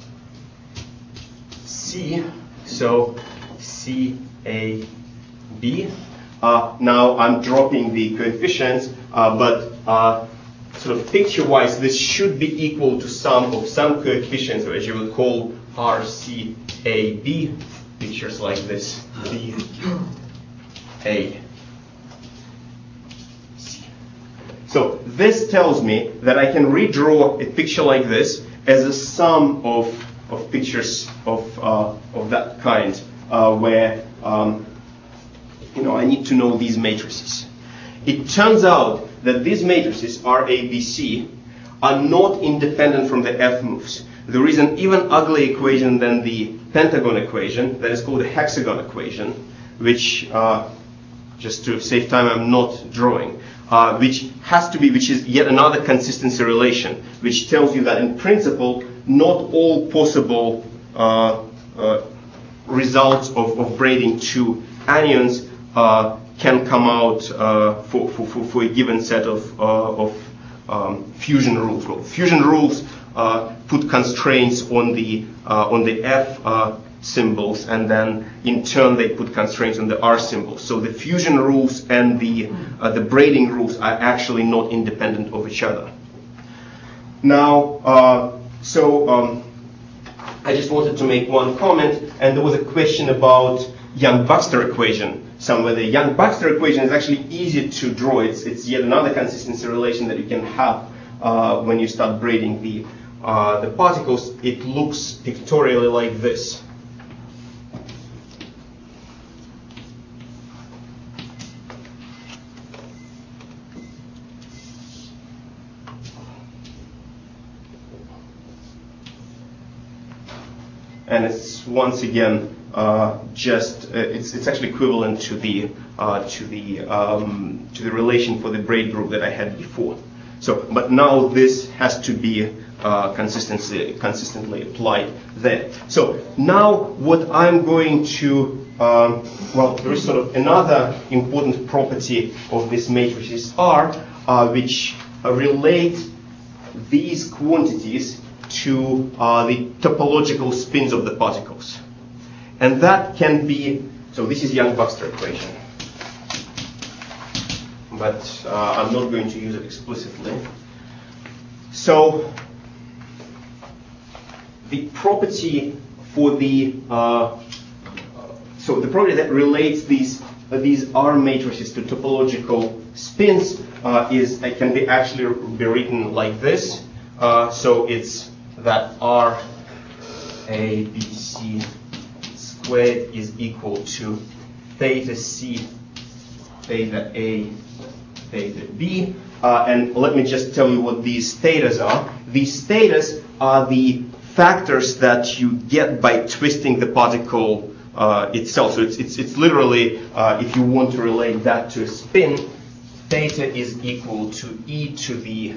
C. So C A B. Now I'm dropping the coefficients, but sort of picture-wise, this should be equal to sum of some coefficients, or as you would call RCAB, pictures like this, B, A, C. So this tells me that I can redraw a picture like this as a sum of pictures of that kind, where I need to know these matrices. It turns out that these matrices, R, A, B, C, are not independent from the F moves. There is an even uglier equation than the pentagon equation that is called the hexagon equation, which, just to save time, I'm not drawing, which is yet another consistency relation, which tells you that in principle, not all possible results of braiding 2 anions can come out for a given set of fusion rules. Well, fusion rules put constraints on the F symbols, and then in turn they put constraints on the R symbols. So the fusion rules and the braiding rules are actually not independent of each other. Now, I just wanted to make one comment, and there was a question about Young-Baxter equation. Somewhere the Young-Baxter equation is actually easy to draw. It's yet another consistency relation that you can have when you start braiding the particles. It looks pictorially like this. And it's once again it's actually equivalent to the relation for the braid group that I had before. So, but now this has to be consistently applied there. So now what I'm going to there is sort of another important property of this matrices R, which relate these quantities to the topological spins of the particles. And that can be, so this is Young-Baxter equation. But I'm not going to use it explicitly. So the property for the so the property that relates these R matrices to topological spins can be actually be written like this. So it's that R A B C squared is equal to theta C theta A theta B. And let me just tell you what these thetas are. These thetas are the factors that you get by twisting the particle itself. So it's literally, if you want to relate that to a spin, theta is equal to e to the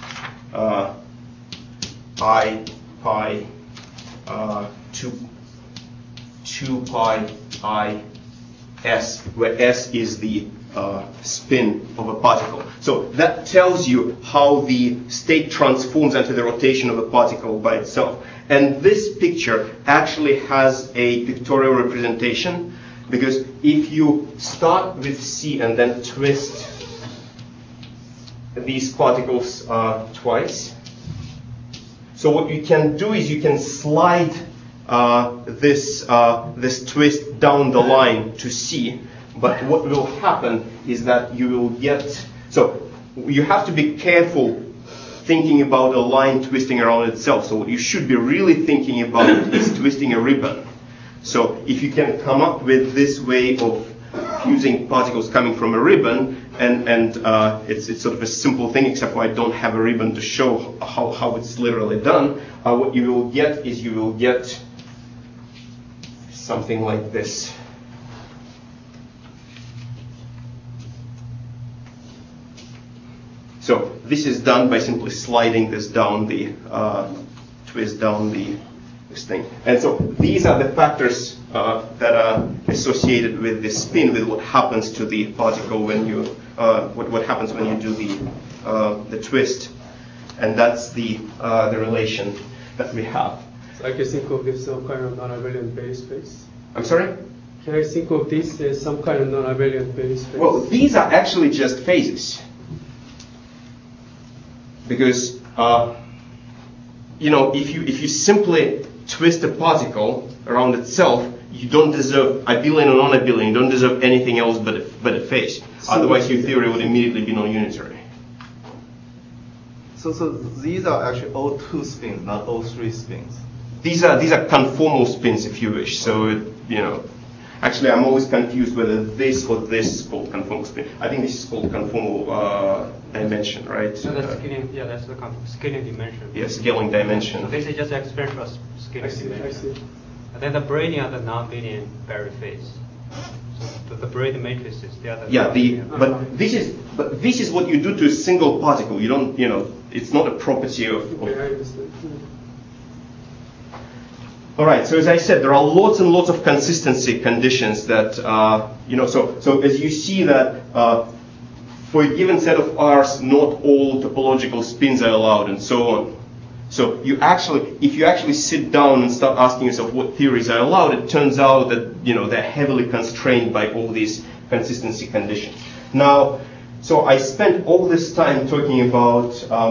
I pi 2 pi I s, where s is the spin of a particle. So that tells you how the state transforms into the rotation of a particle by itself. And this picture actually has a pictorial representation, because if you start with C and then twist these particles twice, so what you can do is you can slide this twist down the line to C. But what will happen is that you will get, so you have to be careful thinking about a line twisting around itself. So what you should be really thinking about is twisting a ribbon. So if you can come up with this way of fusing particles coming from a ribbon, and it's sort of a simple thing, except for I don't have a ribbon to show how it's literally done, what you will get is you will get something like this. So this is done by simply sliding this down the, twist down this thing. And so these are the factors that are associated with the spin, with what happens to the particle when you, what happens when you do the twist. And that's the relation that we have. So I can think of this some kind of non-abelian Bayes space. I'm sorry? Can I think of this as some kind of non-abelian Bayes space? Well, these are actually just phases. Because, you know, if you simply twist a particle around itself, you don't deserve abelian or non-abelian. You don't deserve anything else but a phase. Otherwise, your theory would immediately be non-unitary. So these are actually O2 spins, not O3 spins. These are conformal spins, if you wish. So you know, actually, I'm always confused whether this or this is called conformal spin. I think this is called conformal dimension, right? So that's scaling. Yeah, that's the scaling dimension. Yeah, scaling dimension. So this is just expression of scaling dimension. I see. And then the braiding are the non-abelian Berry phase. So the braid matrices, they are the but this is what you do to a single particle. You don't, you know, it's not a property of. Okay, I understand. All right. So as I said, there are lots and lots of consistency conditions that you know. So as you see that for a given set of R's, not all topological spins are allowed, and so on. So you actually, if you actually sit down and start asking yourself what theories are allowed, it turns out that, you know, they're heavily constrained by all these consistency conditions. Now, so I spent all this time talking about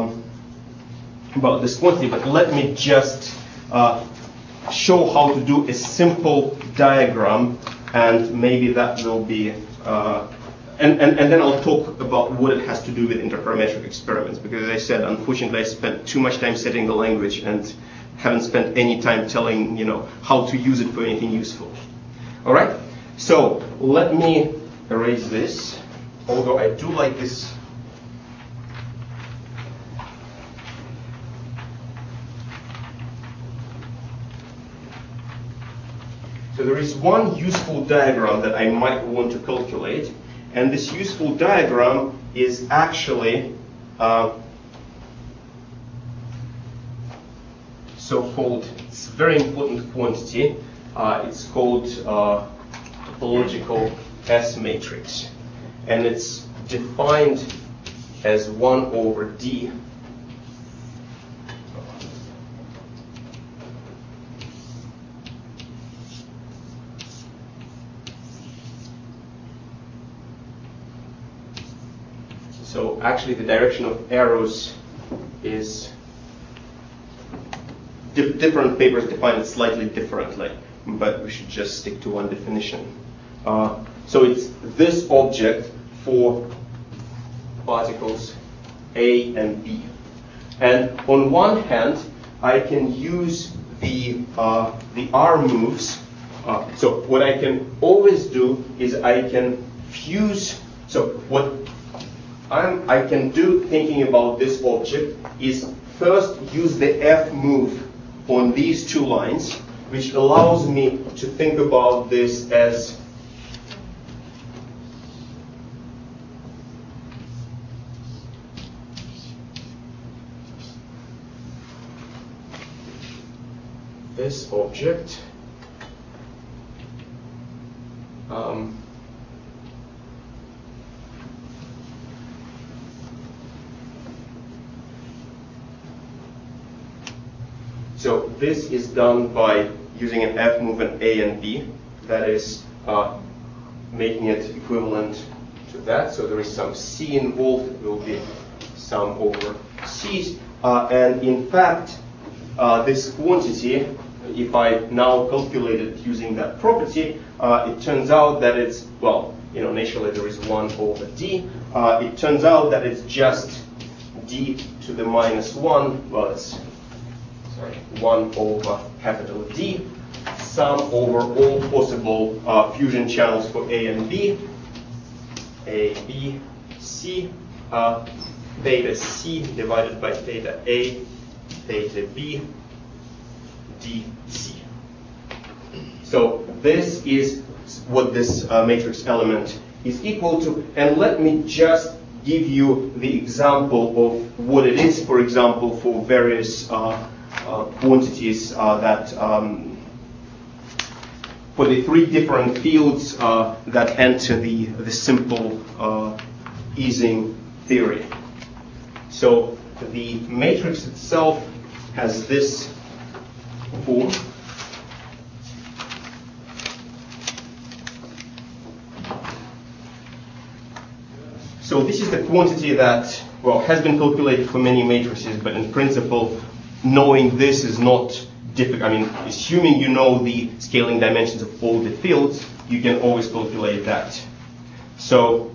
this quantity, but let me just show how to do a simple diagram, and maybe that will be. And then I'll talk about what it has to do with interparametric experiments, because as I said, unfortunately, I spent too much time setting the language and haven't spent any time telling, you know, how to use it for anything useful. All right? So let me erase this, although I do like this. So there is one useful diagram that I might want to calculate. And this useful diagram is actually so-called, it's a very important quantity. It's called topological S matrix. And it's defined as 1 over D. So actually the direction of arrows is different papers define it slightly differently, but we should just stick to one definition. So it's this object for particles A and B. And on one hand, I can use the R moves. So what I can always do is I can fuse. So what I can do thinking about this object is first use the F move on these two lines, which allows me to think about this as this object. So this is done by using an F move in A and B. That is making it equivalent to that. So there is some C involved. It will be sum over C's. And in fact, this quantity, if I now calculate it using that property, it turns out that it's, well, initially there is 1 over D. It turns out that it's just D to the minus 1. Well, it's 1 over capital D, sum over all possible fusion channels for A and B, A, B, C, theta C divided by theta A, theta B, D, C. So this is what this matrix element is equal to. And let me just give you the example of what it is, for example, for various quantities that for the 3 different fields that enter the simple Ising theory. So the matrix itself has this form. So this is the quantity that, well, has been calculated for many matrices, but in principle, knowing this is not difficult. I mean, assuming you know the scaling dimensions of all the fields, you can always calculate that. So,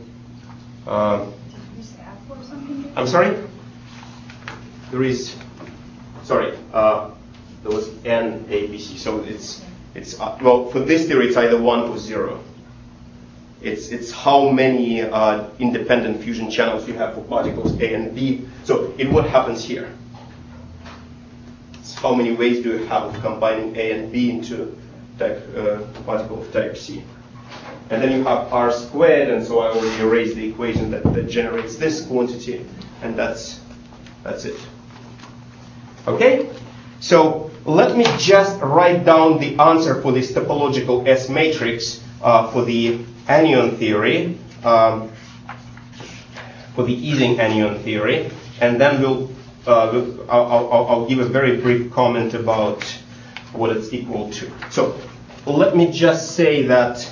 I'm sorry? There is, sorry, there was N, A, B, C. So it's well, for this theory, it's either 1 or 0. It's how many independent fusion channels you have for particles A and B. So what happens here? It's how many ways do you have of combining A and B into particle of type C. And then you have R squared, and so I already erased the equation that generates this quantity, and that's it. Okay? So let me just write down the answer for this topological S matrix for the anion theory, for the Ising anion theory, and then I'll give a very brief comment about what it's equal to. So let me just say that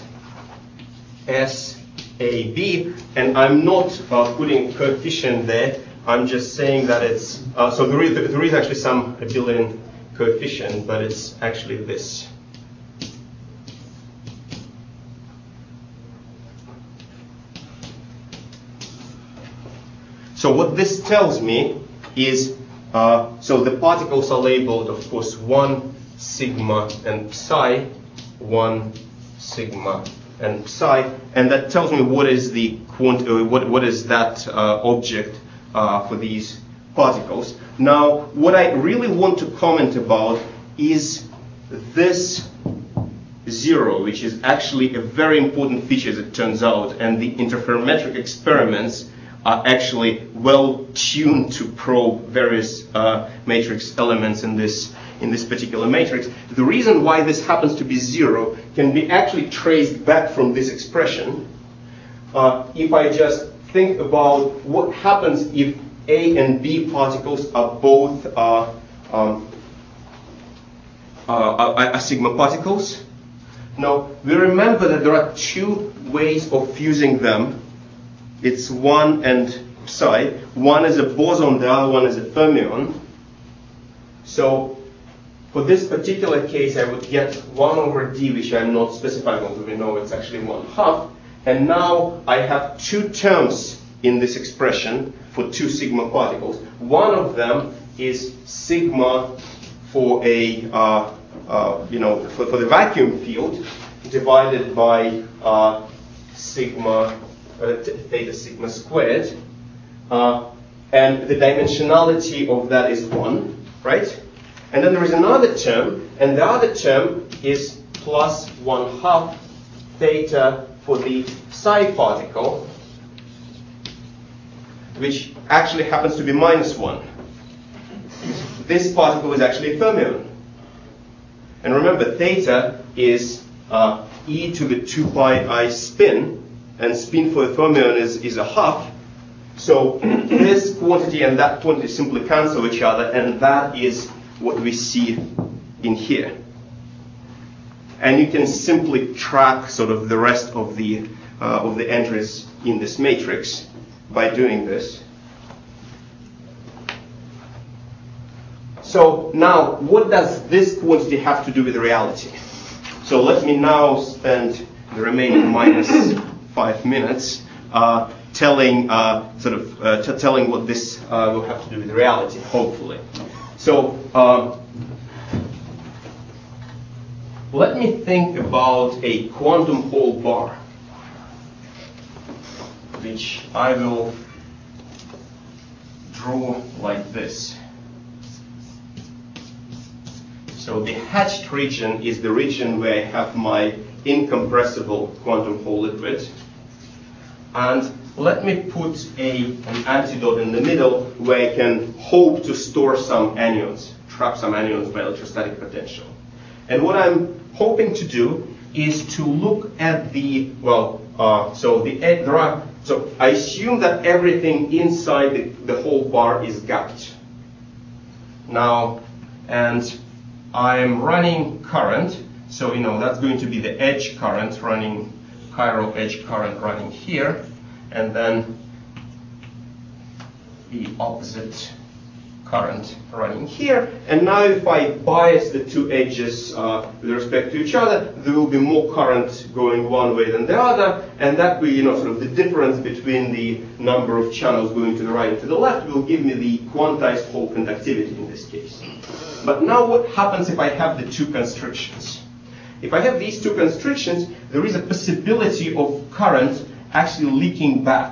SAB, and I'm not putting coefficient there. I'm just saying that it's so there is actually some abelian coefficient, but it's actually this. So what this tells me is, so the particles are labeled, of course, 1 sigma and psi, 1 sigma and psi, and that tells me what is the what is that object for these particles. Now, what I really want to comment about is this 0, which is actually a very important feature, as it turns out, and the interferometric experiments are actually well tuned to probe various matrix elements in this particular matrix. The reason why this happens to be 0 can be actually traced back from this expression. If I just think about what happens if A and B particles are both are sigma particles. Now, we remember that there are 2 ways of fusing them. It's 1 and psi. One is a boson, the other one is a fermion. So for this particular case, I would get 1 over d, which I'm not specifying, although we know it's actually 1/2. And now I have 2 terms in this expression for 2 sigma particles. One of them is sigma for a for the vacuum field divided by sigma theta sigma squared, and the dimensionality of that is 1, right? And then there is another term, and the other term is plus 1/2 theta for the psi particle, which actually happens to be -1. This particle is actually a fermion. And remember, theta is e to the 2 pi I spin, and spin for a fermion is 1/2. So this quantity and that quantity simply cancel each other, and that is what we see in here. And you can simply track sort of the rest of the entries in this matrix by doing this. So now, what does this quantity have to do with reality? So let me now spend the remaining -5 minutes telling what this will have to do with reality, hopefully. So let me think about a quantum Hall bar, which I will draw like this. So the hatched region is the region where I have my incompressible quantum Hall liquid. And let me put an antidote in the middle where I can hope to store some anions, trap some anions by electrostatic potential. And what I'm hoping to do is to look at the, so I assume that everything inside the whole bar is gapped. Now, and I'm running current, so that's going to be the edge current running, chiral edge current running here, and then the opposite current running here. And now if I bias the 2 edges with respect to each other, there will be more current going one way than the other, and that will, sort of the difference between the number of channels going to the right and to the left will give me the quantized Hall conductivity in this case. But now what happens if I have the 2 constrictions? If I have these 2 constrictions, there is a possibility of current actually leaking back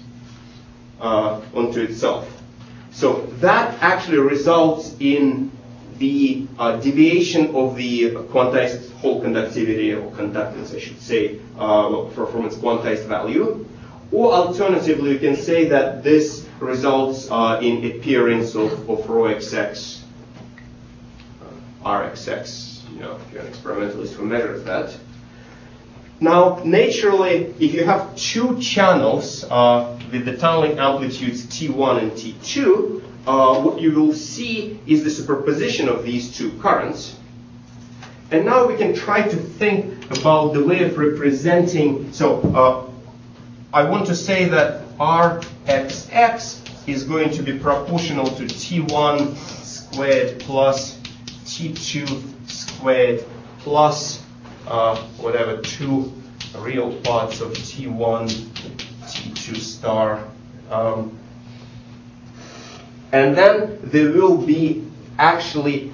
onto itself. So that actually results in the deviation of the quantized Hall conductivity, or conductance, I should say, from its quantized value. Or alternatively, you can say that this results in appearance of rho XX, RXX, if you're an experimentalist who measures that. Now, naturally, if you have 2 channels with the tunneling amplitudes T1 and T2, what you will see is the superposition of these 2 currents. And now we can try to think about the way of representing. So I want to say that RXX is going to be proportional to T1 squared plus T2 squared plus whatever 2 real parts of T1, T2 star. And then there will be actually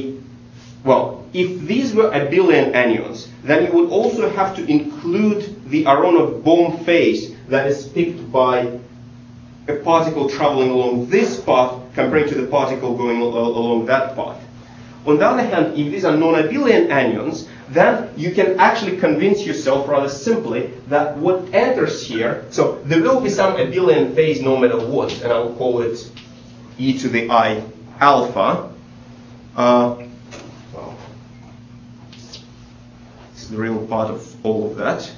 if these were abelian anions, then you would also have to include the Aronoff-Bohm phase that is picked by a particle traveling along this path compared to the particle going along that path. On the other hand, if these are non-abelian anions, then you can actually convince yourself rather simply that what enters here, so there will be some abelian phase no matter what, and I'll call it e to the I alpha. It's the real part of all of that.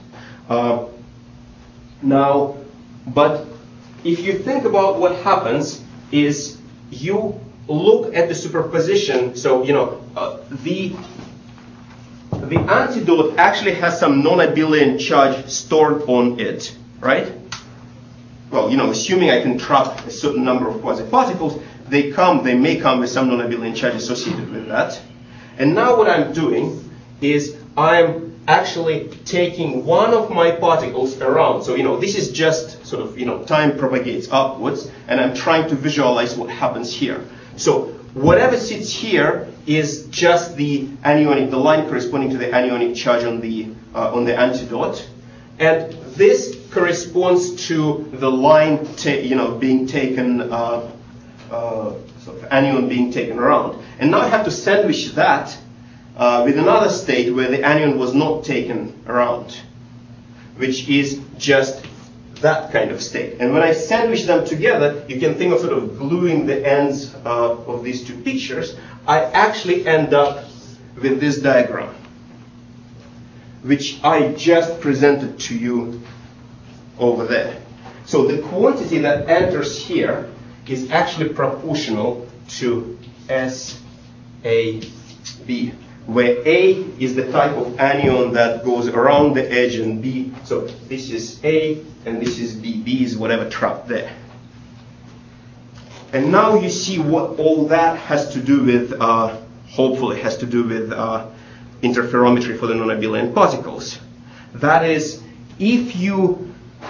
Now, but if you think about what happens is you look at the superposition. So the antidote actually has some non-abelian charge stored on it, right? Well, assuming I can trap a certain number of quasi-particles, they may come with some non-abelian charge associated with that. And now what I'm doing is I'm actually taking one of my particles around. So, this is just sort of, time propagates upwards, and I'm trying to visualize what happens here. So whatever sits here is just the anionic, the line corresponding to the anionic charge on the antidot. And this corresponds to the line, being taken, sort of anion being taken around. And now I have to sandwich that with another state where the anion was not taken around, which is just that kind of state. And when I sandwich them together, you can think of sort of gluing the ends of these two pictures. I actually end up with this diagram, which I just presented to you over there. So the quantity that enters here is actually proportional to SAB, where A is the type of anion that goes around the edge, and B, so this is A and this is B. B is whatever trapped there. And now you see what all that has to do with, hopefully has to do with interferometry for the non-abelian particles. That is, if you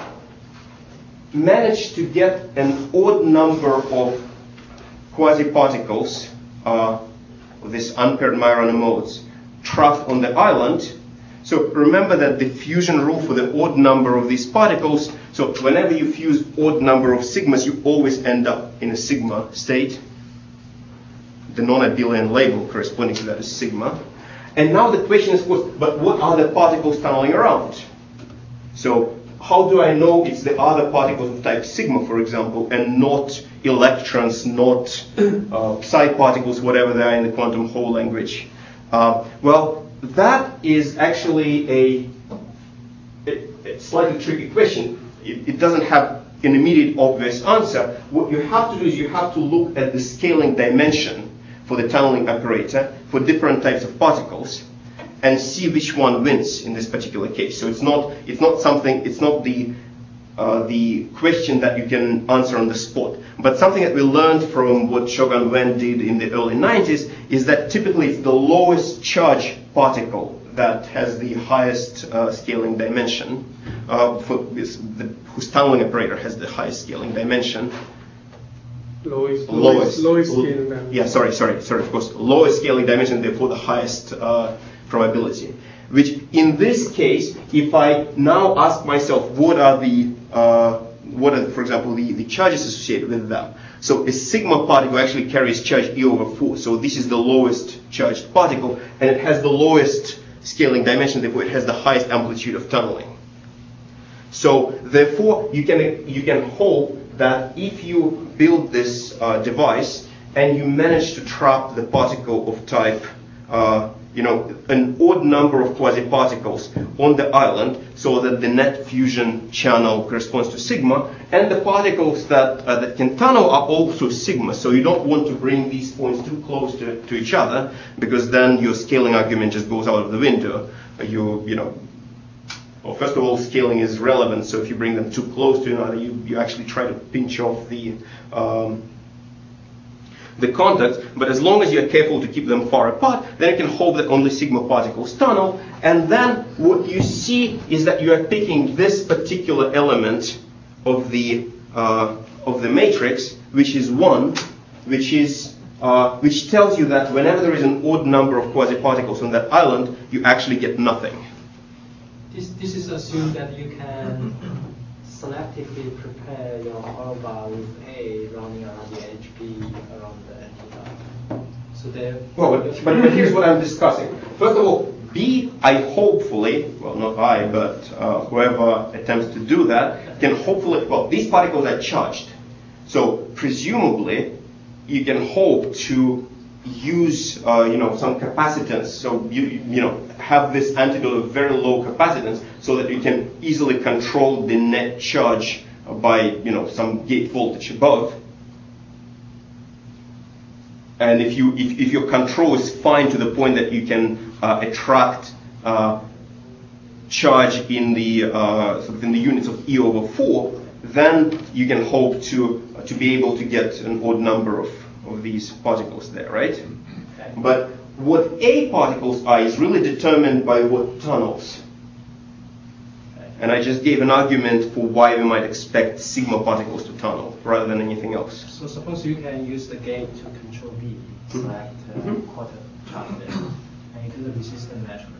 manage to get an odd number of quasi-particles, this unpaired Majorana modes, trapped on the island. So remember that the fusion rule for the odd number of these particles, so whenever you fuse odd number of sigmas, you always end up in a sigma state. The non-abelian label corresponding to that is sigma. And now the question is, but what are the particles tunneling around? So how do I know it's the other particles of type sigma, for example, and not electrons, not psi particles, whatever they are in the quantum Hall language? Well, that is actually a slightly tricky question. It doesn't have an immediate obvious answer. What you have to do is you have to look at the scaling dimension for the tunneling operator for different types of particles and see which one wins in this particular case. So it's not the question that you can answer on the spot. But something that we learned from what Shogun Wen did in the early 90s is that typically it's the lowest charge particle that has the highest scaling dimension, whose tunneling operator has the highest scaling dimension. Lowest scaling dimension. Yeah, sorry, of course. Lowest scaling dimension, therefore the highest probability. Which in this case, if I now ask myself what are, for example, the charges associated with them. So a sigma particle actually carries charge E over 4. So this is the lowest charged particle, and it has the lowest scaling dimension, therefore it has the highest amplitude of tunneling. So therefore you can hope that if you build this device and you manage to trap the particle of type an odd number of quasi-particles on the island so that the net fusion channel corresponds to sigma, and the particles that can tunnel are also sigma. So you don't want to bring these points too close to each other, because then your scaling argument just goes out of the window. Well, first of all, scaling is relevant, so if you bring them too close to another, you actually try to pinch off the contacts, but as long as you're careful to keep them far apart, then you can hope that only sigma particles tunnel, and then what you see is that you are picking this particular element of the matrix, which is 1, which tells you that whenever there is an odd number of quasi-particles on that island, you actually get nothing. This is assumed that you can selectively prepare your Orba with A running around the HP around the antidot. So there. Well, but here's what I'm discussing. First of all, B, I hopefully, well, not I, but whoever attempts to do that can hopefully, well, these particles are charged. So presumably, you can hope to use, some capacitance. So you have this antidot of very low capacitance, so that you can easily control the net charge by, some gate voltage above. And if your control is fine to the point that you can attract charge in the in the units of E over 4, then you can hope to be able to get an odd number of these particles there, right? Okay. But what A particles are is really determined by what tunnels. And I just gave an argument for why we might expect sigma particles to tunnel rather than anything else. So suppose you can use the gate to control B, select quarter chart there, and you do the resistance measurement.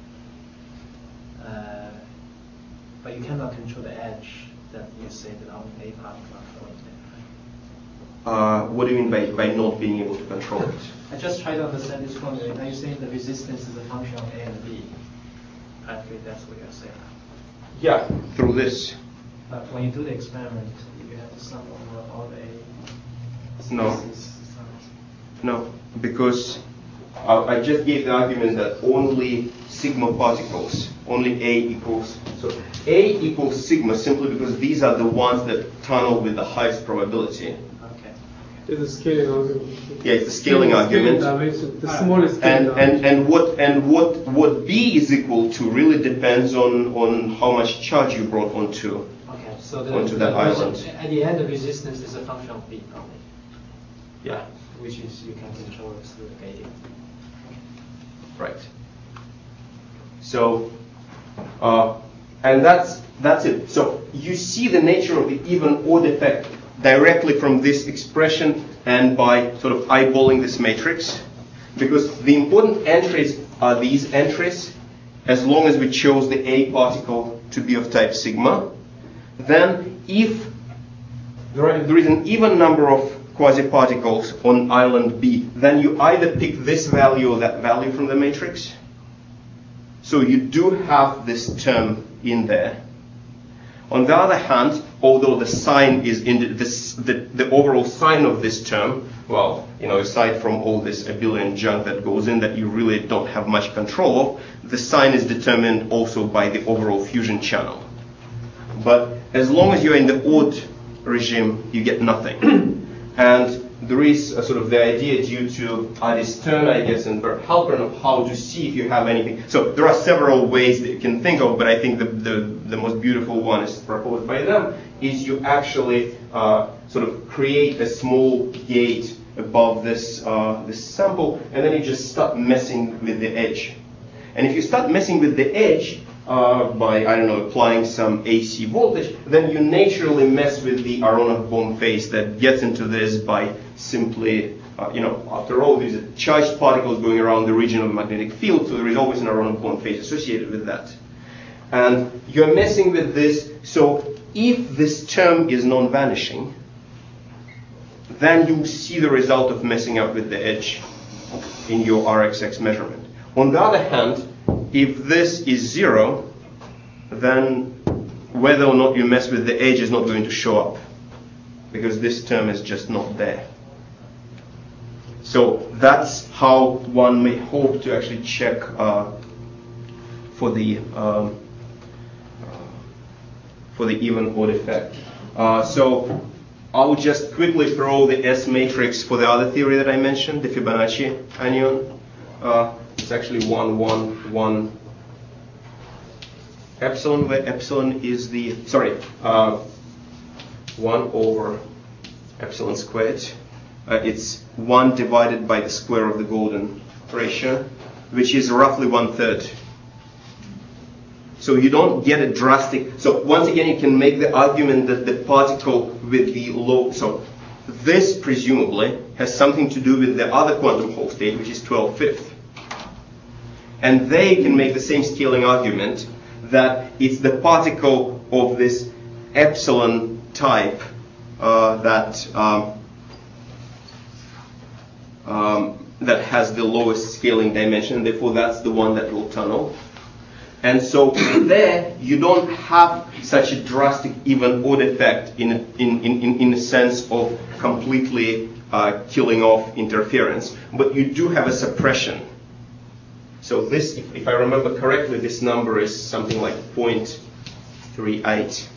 But you cannot control the edge that you say that only A particles are flowing there. What do you mean by not being able to control it? I just try to understand this formula. Are you saying the resistance is a function of A and B? Practically, that's what you're saying. Yeah, through this. But when you do the experiment, you have to sum over all the No. No, because I just gave the argument that only sigma particles, only A equals. So A equals sigma simply because these are the ones that tunnel with the highest probability. It's a scaling argument. Yeah, it's a scaling argument. The smallest and what B is equal to really depends on how much charge you brought onto that island. At the end, the resistance is a function of B probably. Yeah. Which is you can control through the gating. Right. So, and that's it. So you see the nature of the even odd effect directly from this expression and by sort of eyeballing this matrix, because the important entries are these entries. As long as we chose the A particle to be of type sigma, then if there is an even number of quasi-particles on island B, then you either pick this value or that value from the matrix. So you do have this term in there. On the other hand, although the sign is in the overall sign of this term, well, aside from all this abelian junk that goes in that you really don't have much control of, the sign is determined also by the overall fusion channel. But as long as you're in the odd regime, you get nothing. And there is a sort of the idea due to Adi Stern, I guess, and Bert Halpern of how to see if you have anything. So there are several ways that you can think of, but I think the most beautiful one is proposed by them, is you actually sort of create a small gate above this sample, and then you just start messing with the edge. And if you start messing with the edge, by, I don't know, applying some AC voltage, then you naturally mess with the Aronoff-Bohm phase that gets into this by simply, after all, these are charged particles going around the region of the magnetic field, so there is always an Aronoff-Bohm phase associated with that. And you're messing with this, so if this term is non-vanishing, then you see the result of messing up with the edge in your RXX measurement. On the other hand, if this is 0, then whether or not you mess with the edge is not going to show up, because this term is just not there. So that's how one may hope to actually check for the even odd effect. So I'll just quickly throw the S matrix for the other theory that I mentioned, the Fibonacci anion. It's actually 1, 1, 1 epsilon, where epsilon is 1 over epsilon squared. It's 1 divided by the square of the golden ratio, which is roughly 1/3. So you don't get a drastic. So once again, you can make the argument that the particle with the low. So this presumably has something to do with the other quantum Hall state, which is 12/5. And they can make the same scaling argument that it's the particle of this epsilon type that has the lowest scaling dimension. Therefore, that's the one that will tunnel. And so there, you don't have such a drastic even odd effect in the sense of completely killing off interference. But you do have a suppression. So this, if I remember correctly, this number is something like 0.38.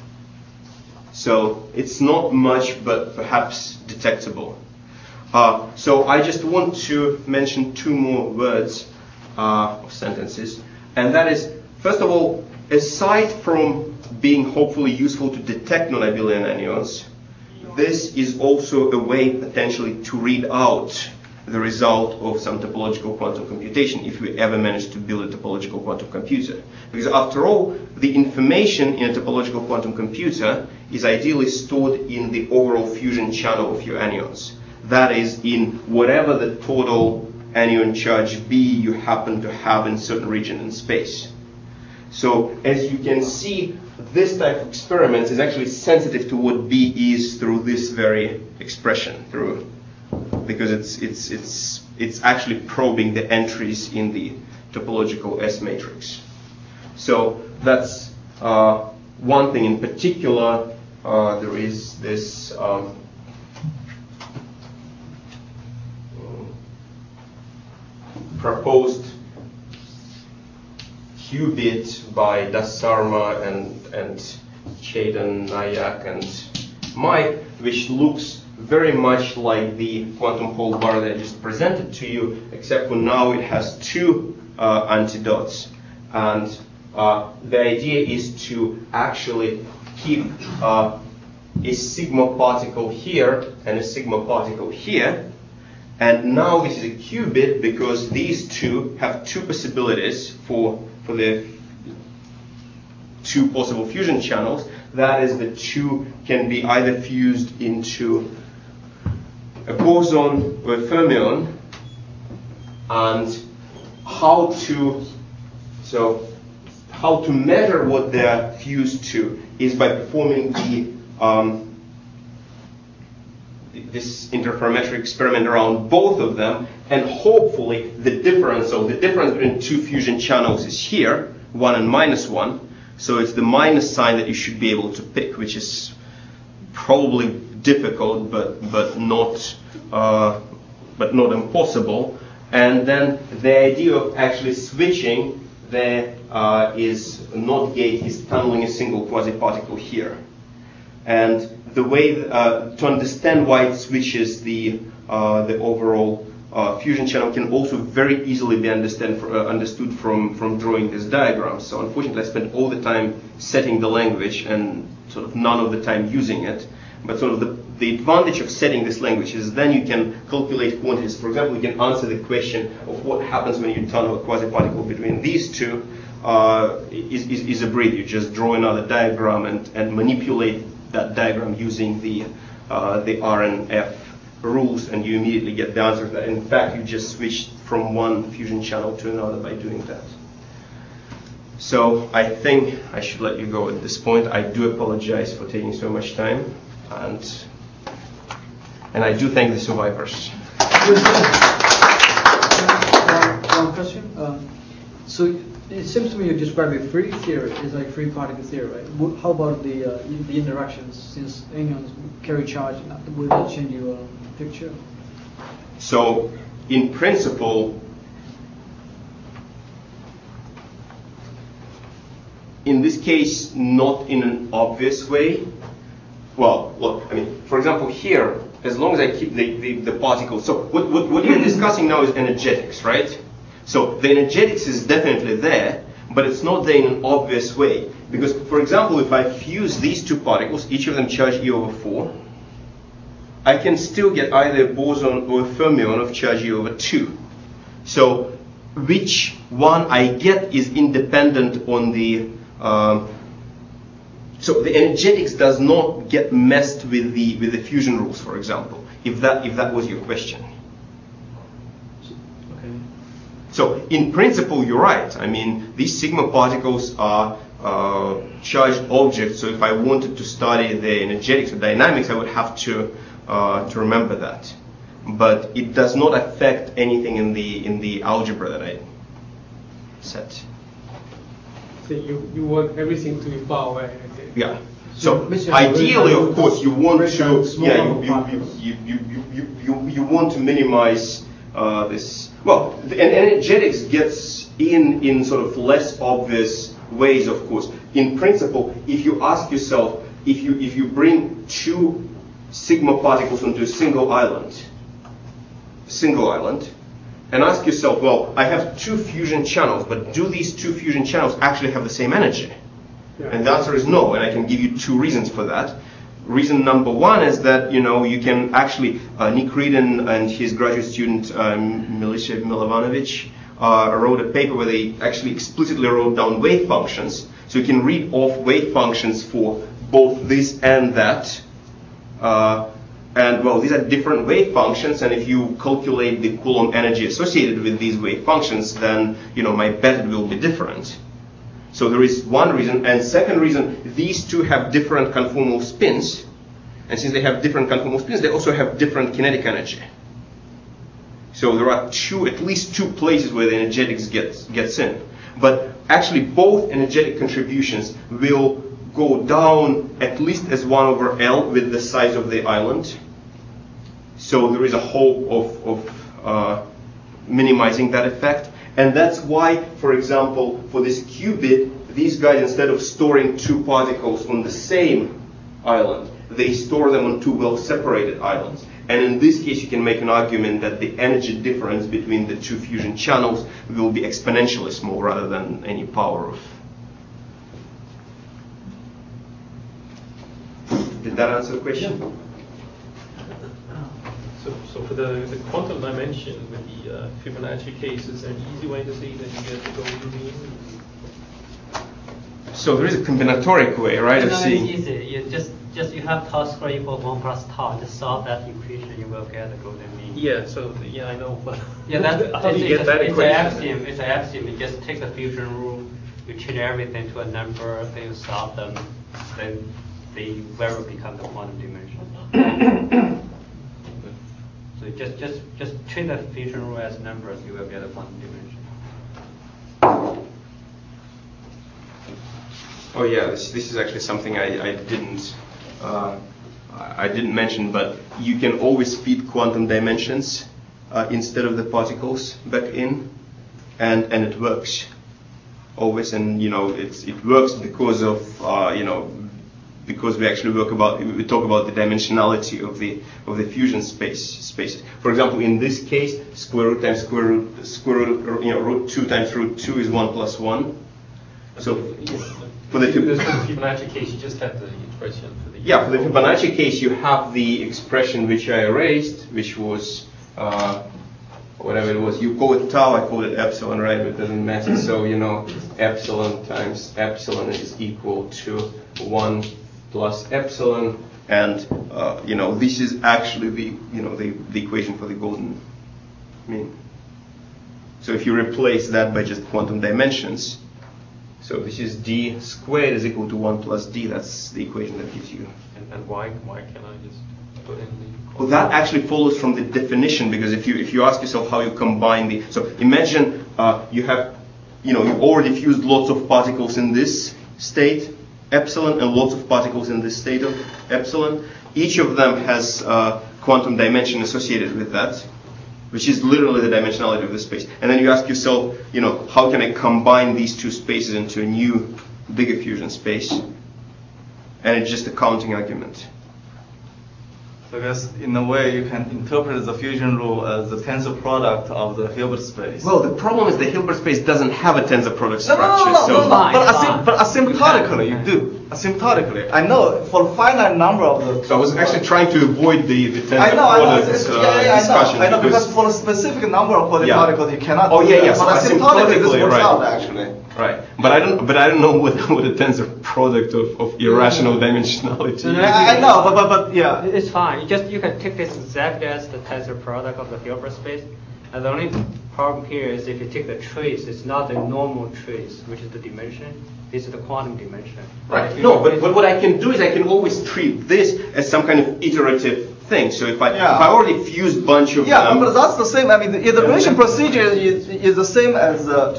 So it's not much, but perhaps detectable. So I just want to mention 2 more words or sentences. And that is, first of all, aside from being hopefully useful to detect non-abelian anions, this is also a way potentially to read out the result of some topological quantum computation, if we ever manage to build a topological quantum computer. Because after all, the information in a topological quantum computer is ideally stored in the overall fusion channel of your anyons. That is, in whatever the total anion charge B you happen to have in certain region in space. So as you can see, this type of experiment is actually sensitive to what B is through this very expression, because it's actually probing the entries in the topological S matrix. So that's one thing in particular. There is this proposed qubit by Das Sarma and Chetan Nayak and Mike, which looks very much like the quantum Hall bar that I just presented to you, except for now it has two antidotes. And the idea is to actually keep a sigma particle here and a sigma particle here. And now this is a qubit because these two have two possibilities for the two possible fusion channels. That is, the two can be either fused into a boson or a fermion, and how to measure what they're fused to is by performing this interferometric experiment around both of them, and hopefully the difference between two fusion channels is here, 1 and -1. So it's the minus sign that you should be able to pick, which is probably difficult, but not impossible. And then the idea of actually switching there is NOT gate is tunneling a single quasi-particle here. And the way to understand why it switches the overall fusion channel can also very easily be understood from drawing this diagram. So unfortunately, I spent all the time setting the language and sort of none of the time using it. But sort of the advantage of setting this language is then you can calculate quantities. For example, you can answer the question of what happens when you tunnel a quasi-particle between these two is a breeze. You just draw another diagram and manipulate that diagram using the R and F rules, and you immediately get the answer that in fact you just switched from one fusion channel to another by doing that. So I think I should let you go at this point. I do apologize for taking so much time, and I do thank the survivors. One question. So it seems to me you described a free theory. It's like free particle theory, right? How about the interactions? Since anyons carry charge, will that change your picture? So in principle, in this case, not in an obvious way. Well, look, I mean, for example, here, as long as I keep the particle, so what you're discussing now is energetics, right? So the energetics is definitely there, but it's not there in an obvious way. Because, for example, if I fuse these two particles, each of them charge E/4, I can still get either a boson or a fermion of charge E/2. So which one I get is independent on the... so the energetics does not get messed with the fusion rules, for example, if that was your question. So in principle, you're right. I mean, these sigma particles are charged objects. So if I wanted to study the energetics or dynamics, I would have to remember that. But it does not affect anything in the algebra that I set. So you want everything to be far away. Okay. Yeah. So ideally, of course, you want to you want to minimize this. Well, and energetics gets in sort of less obvious ways, of course. In principle, if you ask yourself, if you bring two sigma particles onto a single island, and ask yourself, well, I have two fusion channels, but do these two fusion channels actually have the same energy? Yeah. And the answer is no, and I can give you two reasons for that. reason number one is that, you can actually, Nick Reed and his graduate student, Milica Milovanovic, wrote a paper where they actually explicitly wrote down wave functions. So you can read off wave functions for both this and that. And well, these are different wave functions, and if you calculate the Coulomb energy associated with these wave functions, then my bet will be different. So there is one reason, and second reason, these two have different conformal spins, and since they have different conformal spins, they also have different kinetic energy. So there are at least two places where the energetics gets in. But actually, both energetic contributions will go down at least as 1 over L with the size of the island. So there is a hope of minimizing that effect. And that's why, for example, for this qubit, these guys, instead of storing two particles on the same island, they store them on two well-separated islands. And in this case, you can make an argument that the energy difference between the two fusion channels will be exponentially small rather than any power of. Did that answer the question? So for the quantum dimension with the Fibonacci case, is there an easy way to see that you get the golden mean? So there is a combinatoric way, right, of seeing. It's easy. You have tau square equal 1 plus tau. Just solve that equation, you will get the golden mean. Yeah. So I know, but how do you get that equation? It's an axiom. You just take the fusion rule, you change everything to a number, then you solve them, then they will become the quantum dimension. So just treat the fusion rule as numbers, you will get a quantum dimension. Oh yeah, this is actually something I didn't mention, but you can always feed quantum dimensions instead of the particles back in, and it works always, and it works because of because we actually talk about the dimensionality of the fusion spaces. For example, in this case, square root times square root, root 2 times root 2 is 1 plus 1. So for the Fibonacci case, you just have the expression for the. Yeah, for the Fibonacci case, you have the expression which I erased, which was whatever it was. You call it tau, I call it epsilon, right? But it doesn't matter. So epsilon times epsilon is equal to 1 plus epsilon, and this is actually the equation for the golden mean. So if you replace that by just quantum dimensions, so this is d squared is equal to 1 plus d. That's the equation that gives you. And why can I just put in the? Well, that actually follows from the definition, because if you ask yourself how you combine the, so imagine you have, you already fused lots of particles in this state, epsilon, and lots of particles in this state of epsilon. Each of them has quantum dimension associated with that, which is literally the dimensionality of the space. And then you ask yourself, how can I combine these two spaces into a new, bigger fusion space? And it's just a counting argument. So I guess in a way you can interpret the fusion rule as the tensor product of the Hilbert space. Well, the problem is the Hilbert space doesn't have a tensor product structure. No. But asymptotically you do. Asymptotically. I know for a finite number of the. So I was actually trying to avoid the tensor product discussion. I know because for a specific number of particles you cannot. Oh yeah. So asymptotically this works out actually. Right, but I don't know what a tensor product of irrational dimensionality is. I know, but yeah, it's fine. You can take this exactly as the tensor product of the Hilbert space, and the only problem here is if you take the trace, it's not the normal trace, which is the dimension. This is the quantum dimension. Right. No, but what I can do is I can always treat this as some kind of iterative thing. So if I already fused a bunch of them, but that's the same. I mean, the iteration procedure is the same as the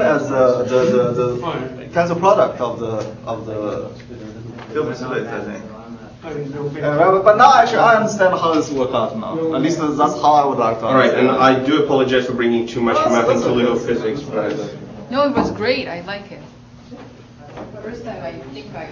tensor product of the Hilbert space, I think. But now actually I understand how this works out now. At least that's how I would like to understand. All right, and I do apologize for bringing too much math into little physics. No, it was great. I like it. First time I think I